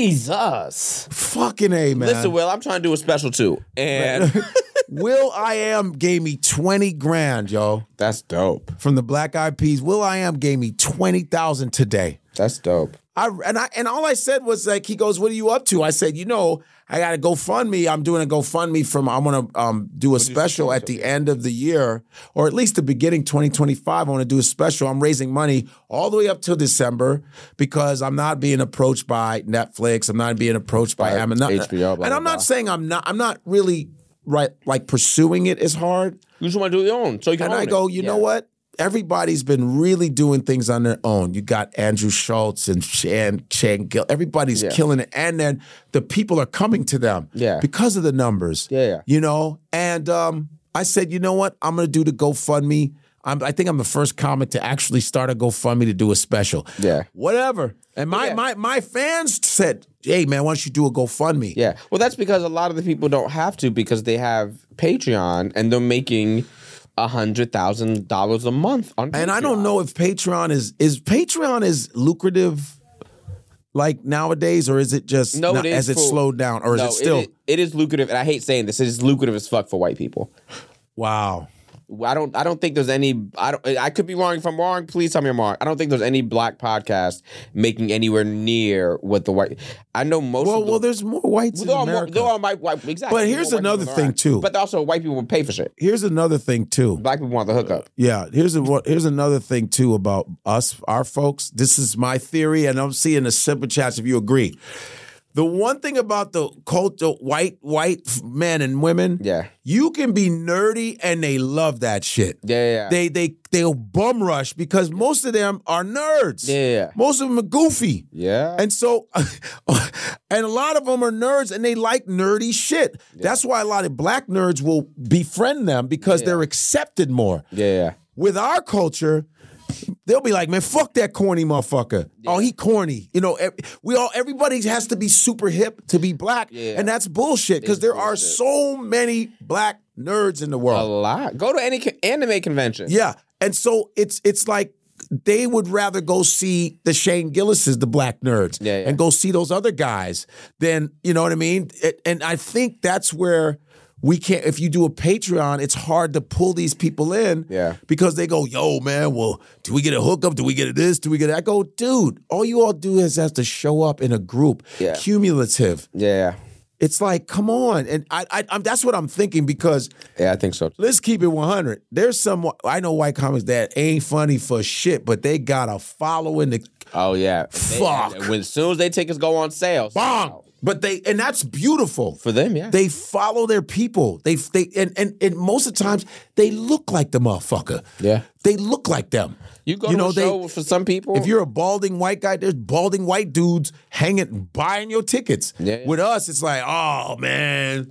Jesus. Fucking A, man. Listen, Will, I'm trying to do a special too. And Will I Am gave me twenty grand, yo. that's dope. From the Black Eyed Peas. Will I Am gave me twenty thousand today. That's dope. I and I and all I said was like, he goes, "What are you up to?" I said, "You know, I got to GoFundMe. I'm doing a GoFundMe from. I'm gonna um, do a special at the end of the year, or at least the beginning twenty twenty-five. I want to do a special. I'm raising money all the way up till December because I'm not being approached by Netflix. I'm not being approached by By Amazon, H B O, blah, and blah, I'm not blah. saying I'm not. I'm not really right like pursuing it as hard. You just want to do your own, so you can. And own I it. go, you know Yeah. what? Everybody's been really doing things on their own. You got Andrew Schultz and Shan, Shan Gill. Everybody's Yeah. killing it. And then the people are coming to them Yeah. because of the numbers. Yeah, yeah. You know? And um, I said, you know what? I'm going to do the GoFundMe. I'm, I think I'm the first comic to actually start a GoFundMe to do a special. Yeah. Whatever. And my, Yeah. my, my fans said, hey, man, why don't you do a GoFundMe? Yeah. Well, that's because a lot of the people don't have to because they have Patreon and they're making a hundred thousand dollars a month on Patreon. And I don't know if Patreon is is Patreon is lucrative like nowadays, or is it just No, not, it is has it for- slowed down, or is No, it still is, it is lucrative, and I hate saying this. It is lucrative as fuck for white people. wow? I don't. I don't think there's any. I don't. I could be wrong. If I'm wrong, please tell me I'm wrong. I don't think there's any black podcast making anywhere near what the white. I know most. Well, of the, well, there's more whites Well, in there are more. America. There are white. white exactly. But There are here's more white another people thing, than too. But also, white people will pay for shit. Here's another thing too. Black people want the hookup. Yeah, here's a, what- here's another thing too about us, our folks. This is my theory, and I'm seeing the super chats if you agree. The one thing about the culture, white white men and women, Yeah. you can be nerdy and they love that shit. Yeah, yeah, yeah. They they they'll bum rush because most of them are nerds. Yeah, yeah, yeah. Most of them are goofy. Yeah. And so, and a lot of them are nerds and they like nerdy shit. That's why a lot of black nerds will befriend them because Yeah. they're accepted more. Yeah, yeah. With our culture, they'll be like, man, fuck that corny motherfucker. Oh, he corny. You know, ev- we all everybody has to be super hip to be black. Yeah. And that's bullshit because It's there are bullshit. so many black nerds in the A world. lot. Go to any co- anime convention. Yeah. And so it's it's like they would rather go see the Shane Gillises, the black nerds, Yeah, yeah. and go see those other guys than, you know what I mean? It- and I think that's where we can't, if you do a Patreon, it's hard to pull these people in Yeah. because they go, yo, man, well, do we get a hookup? Do we get a this? Do we get that? I go, dude, all you all do is have to show up in a group, Yeah. cumulative. Yeah. It's like, come on. And I, I, I'm, that's what I'm thinking because Yeah, I think so. too. let's keep it one hundred. There's some, I know white comics that ain't funny for shit, but they got a following. The Oh yeah. They- Fuck. when as soon as they tickets go on sale, bong, But they, and that's beautiful for them. Yeah, they follow their people. They, they, and and and most of the times they look like the motherfucker. Yeah, they look like them. You go you to know, a show they, for some people. If you're a balding white guy, there's balding white dudes hanging, buying your tickets. Yeah, yeah. With us, it's like, oh man,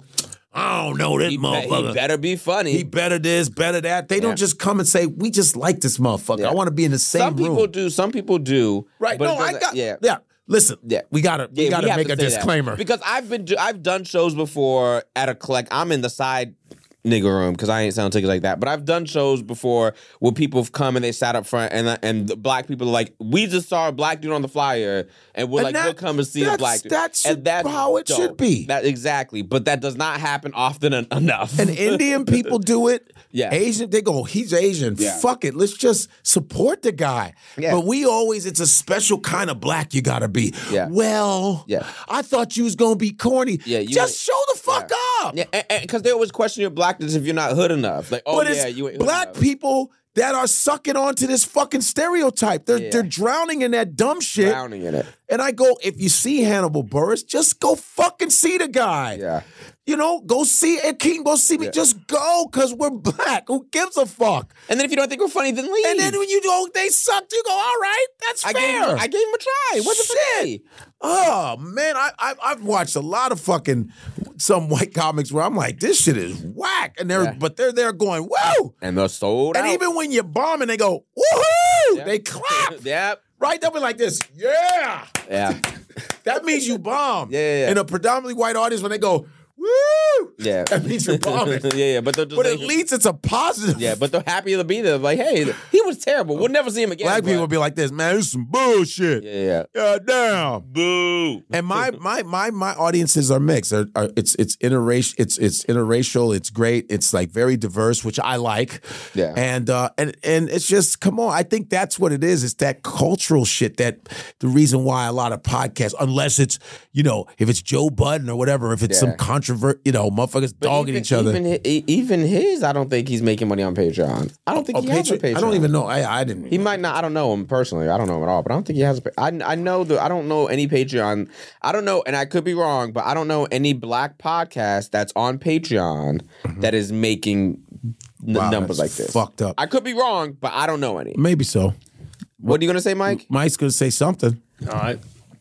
I don't know this he motherfucker. Be, he better be funny. He better this, better that. They Yeah. don't just come and say, we just like this motherfucker. Yeah. I want to be in the same some room. people do. Some people do. Right? But No, it I doesn't- got. Yeah. Yeah. Listen. Yeah. We gotta. We Yeah, gotta have make to a say that. disclaimer. Because I've been. I've done shows before at a collect. I'm in the side nigga room because I ain't selling tickets like that. But I've done shows before where people have come and they sat up front and and the black people are like, we just saw a black dude on the flyer and we're And like, that- we'll come and see a that's- black dude. that should- and that's how it dope. should be. That exactly. But that does not happen often en- enough. And Indian people do it. Yeah. Asian, they go, he's Asian. Yeah. Fuck it. Let's just support the guy. Yeah. But we always, it's a special kind of black you gotta be. Yeah. Well, Yeah. I thought you was gonna be corny. Yeah, you just ain't- show the fuck up. Yeah, because they always question your blackness if you're not hood enough. Like, oh but yeah, it's you ain't hood black enough. people that are sucking onto this fucking stereotype. They're Yeah. they're drowning in that dumb shit. Drowning in it. And I go, if you see Hannibal Buress, just go fucking see the guy. Yeah. You know, go see Ed Keaton, go see me. Yeah. Just go, because we're black. Who gives a fuck? And then if you don't think we're funny, then leave. And then when you go, they sucked, you go, all right, that's I fair. gave, him, I gave him a try. What's it for me? Oh, man, I, I, I've watched a lot of fucking, some white comics where I'm like, this shit is whack. And they're, Yeah. but they're there going, whoa. And they're sold And out. even when you're bombing, they go, woohoo! Yep. They clap. Yep. Right? They'll be like this, yeah. Yeah. That means you bombed. Yeah, yeah, yeah. In a predominantly white audience, when they go, woo! Yeah. That means you're bombing. yeah, yeah. But they're just But like, at least it's a positive. yeah, but they're happy to be there. Like, hey, he was terrible. We'll never see him again. Black but- people will be like this, man, this is some bullshit. Yeah, yeah. God damn. Boo. And my my my my audiences are mixed. Are, are, it's it's interracial. It's it's interracial. It's great. It's like very diverse, which I like. Yeah. And uh and and it's just come on. I think that's what it is. It's that cultural shit that the reason why a lot of podcasts, unless it's you know if it's Joe Budden or whatever, if it's Yeah. some controvert, you know, motherfuckers But dogging even, each other. Even, hi- even his, I don't think he's making money on Patreon. I don't think Oh, he has a Patreon? Patreon. I don't even know. I I didn't. He might not. I don't know him personally. I don't know him at all. But I don't think he has a. pa- I I know the. I don't know any Patreon. I don't know, and I could be wrong, but I don't know any black podcast that's on Patreon that is making n- Wow, numbers like that's this. fucked up. I could be wrong, but I don't know any. Maybe so. What are you gonna say, Mike? Mike's gonna say something. All right.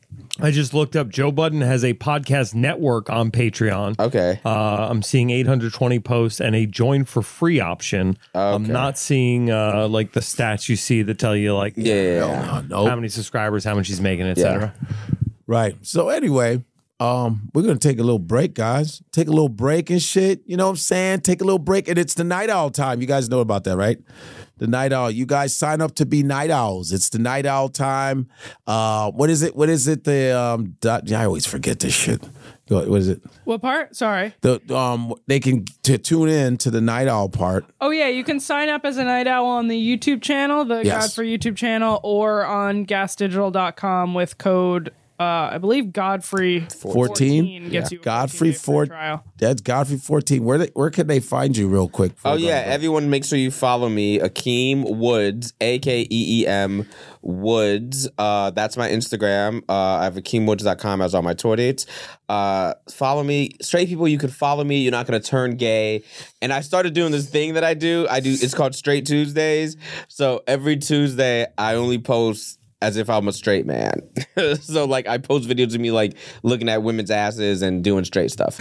I just looked up. Joe Budden has a podcast network on Patreon. Okay. Uh, I'm seeing eight hundred twenty posts and a join for free option. I'm Okay. not seeing uh, like the stats you see that tell you like Yeah. yeah, No, yeah. no, no. how many subscribers, how much he's making, et Yeah. cetera. Right. So anyway, um, we're gonna take a little break, guys. Take a little break and shit. You know what I'm saying? Take a little break, and it's the night owl time. You guys know about that, right? The night owl. You guys sign up to be night owls. It's the night owl time. Uh, what is it? What is it? The um, dot, I always forget this shit. Go- What is it? What part? Sorry. The um, they can to tune in to the night owl part. Oh yeah, you can sign up as a night owl on the YouTube channel, the Yes. God for YouTube channel, or on gas digital dot com with code uh, I believe Godfrey fourteen. gets you a Godfrey fourteen day free four. trial. That's Godfrey fourteen. Where they, where can they find you, real quick? Oh before we go yeah, to break? everyone make sure you follow me, Akeem Woods, A K E E M Woods. Uh, that's my Instagram. Uh, I have akeem woods dot com as all my tour dates. Uh, follow me. Straight people, you can follow me. You're not gonna turn gay. And I started doing this thing that I do. I do. It's called Straight Tuesdays. So every Tuesday, I only post as if I'm a straight man. So like I post videos of me like looking at women's asses and doing straight stuff.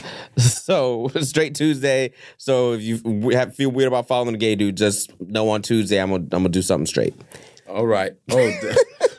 So Straight Tuesday. So if you w- have, feel weird about following a gay dude, just know on Tuesday I'm gonna I'm gonna do something straight. All right. Oh, th-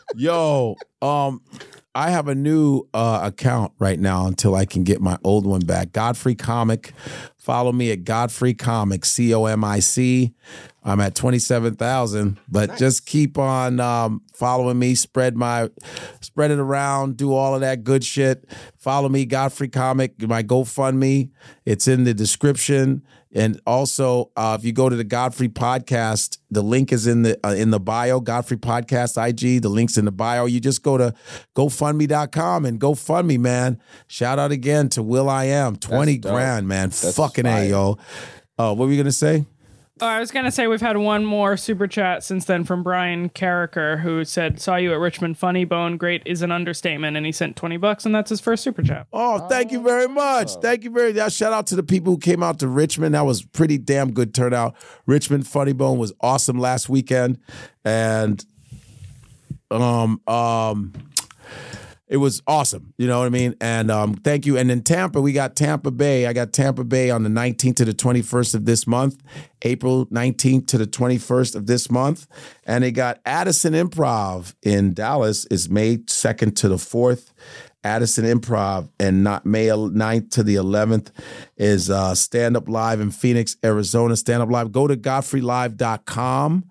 yo, um, I have a new uh, account right now until I can get my old one back. Godfrey Comic. Follow me at Godfrey Comic, C O M I C. I'm at twenty-seven thousand, but nice. Just keep on um, following me. Spread my, spread it around. Do all of that good shit. Follow me, Godfrey Comic. My GoFundMe. It's in the description. And also, uh, if you go to the Godfrey Podcast, the link is in the uh, in the bio. Godfrey Podcast I G. The link's in the bio. You just go to GoFundMe dot com and GoFundMe, man. Shout out again to Will I Am. Twenty grand, man. That's Fucking fire. A, yo. Uh, what were you gonna say? Oh, I was going to say we've had one more super chat since then from Brian Carricker, who said, saw you at Richmond Funny Bone. Great is an understatement. And he sent twenty bucks, and that's his first super chat. Oh, thank you very much. Thank you very much. Shout out to the people who came out to Richmond. That was pretty damn good turnout. Richmond Funny Bone was awesome last weekend. And um um it was awesome. You know what I mean? And um, thank you. And in Tampa, we got Tampa Bay. I got Tampa Bay on the nineteenth to the twenty-first of this month, April nineteenth to the twenty-first of this month. And they got Addison Improv in Dallas is May second to the fourth. Addison Improv, and not May ninth to the eleventh is uh, Stand Up Live in Phoenix, Arizona. Stand Up Live. Go to godfrey live dot com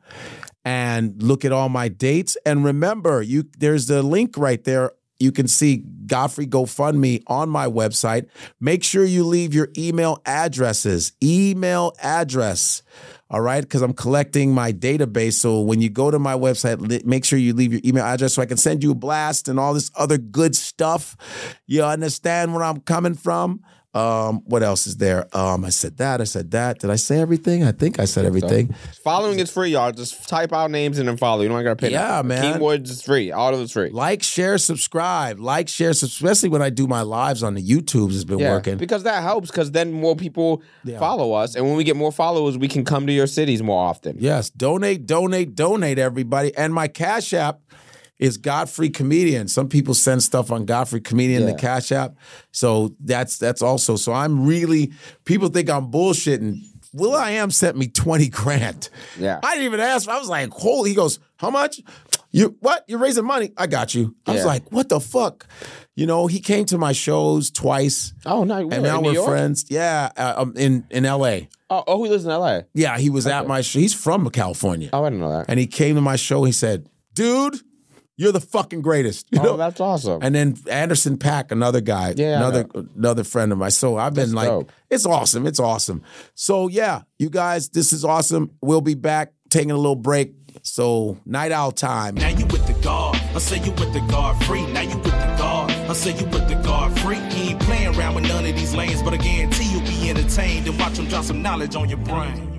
and look at all my dates. And remember, you there's the link right there. You can see Godfrey GoFundMe on my website. Make sure you leave your email addresses. Email address. All right? Because I'm collecting my database. So when you go to my website, make sure you leave your email address so I can send you a blast and all this other good stuff. You understand where I'm coming from? Um, what else is there? Um, I said that. I said that. Did I say everything? I think I said everything. Following is free, y'all. Just type out names and then follow. You don't gotta pay. Yeah, that. man. Keywords is free. All of it's free. Like, share, subscribe. Like, share, especially when I do my lives on the YouTubes. Has been yeah, working because that helps. Because then more people Yeah. follow us, and when we get more followers, we can come to your cities more often. Yes, donate, donate, donate, everybody. And my Cash App is Godfrey Comedian. Some people send stuff on Godfrey Comedian, Yeah. the Cash App. So that's that's also. So I'm really, people think I'm bullshitting. Will I Am sent me twenty grand. Yeah. I didn't even ask. I was like, holy, he goes, how much? You, what? You're raising money? I got you. I was Yeah. like, what the fuck? You know, he came to my shows twice. Oh, no. And now in New we're York? friends. Yeah, uh, um, in, in L A. Oh, oh, he lives in L A. Yeah, he was at my show. He's from California. Oh, I didn't know that. And he came to my show. He said, dude, you're the fucking greatest. You Oh, know? that's awesome. And then Anderson Paak, another guy, Yeah, I another know. another friend of mine. So I've been That's like, dope. it's awesome. It's awesome. So yeah, you guys, this is awesome. We'll be back taking a little break. So night owl time. Now you with the guard. I say you with the guard free. Now you with the guard. I say you with the guard free. He ain't playing around with none of these lanes, but I guarantee you'll be entertained and watch him drop some knowledge on your brain.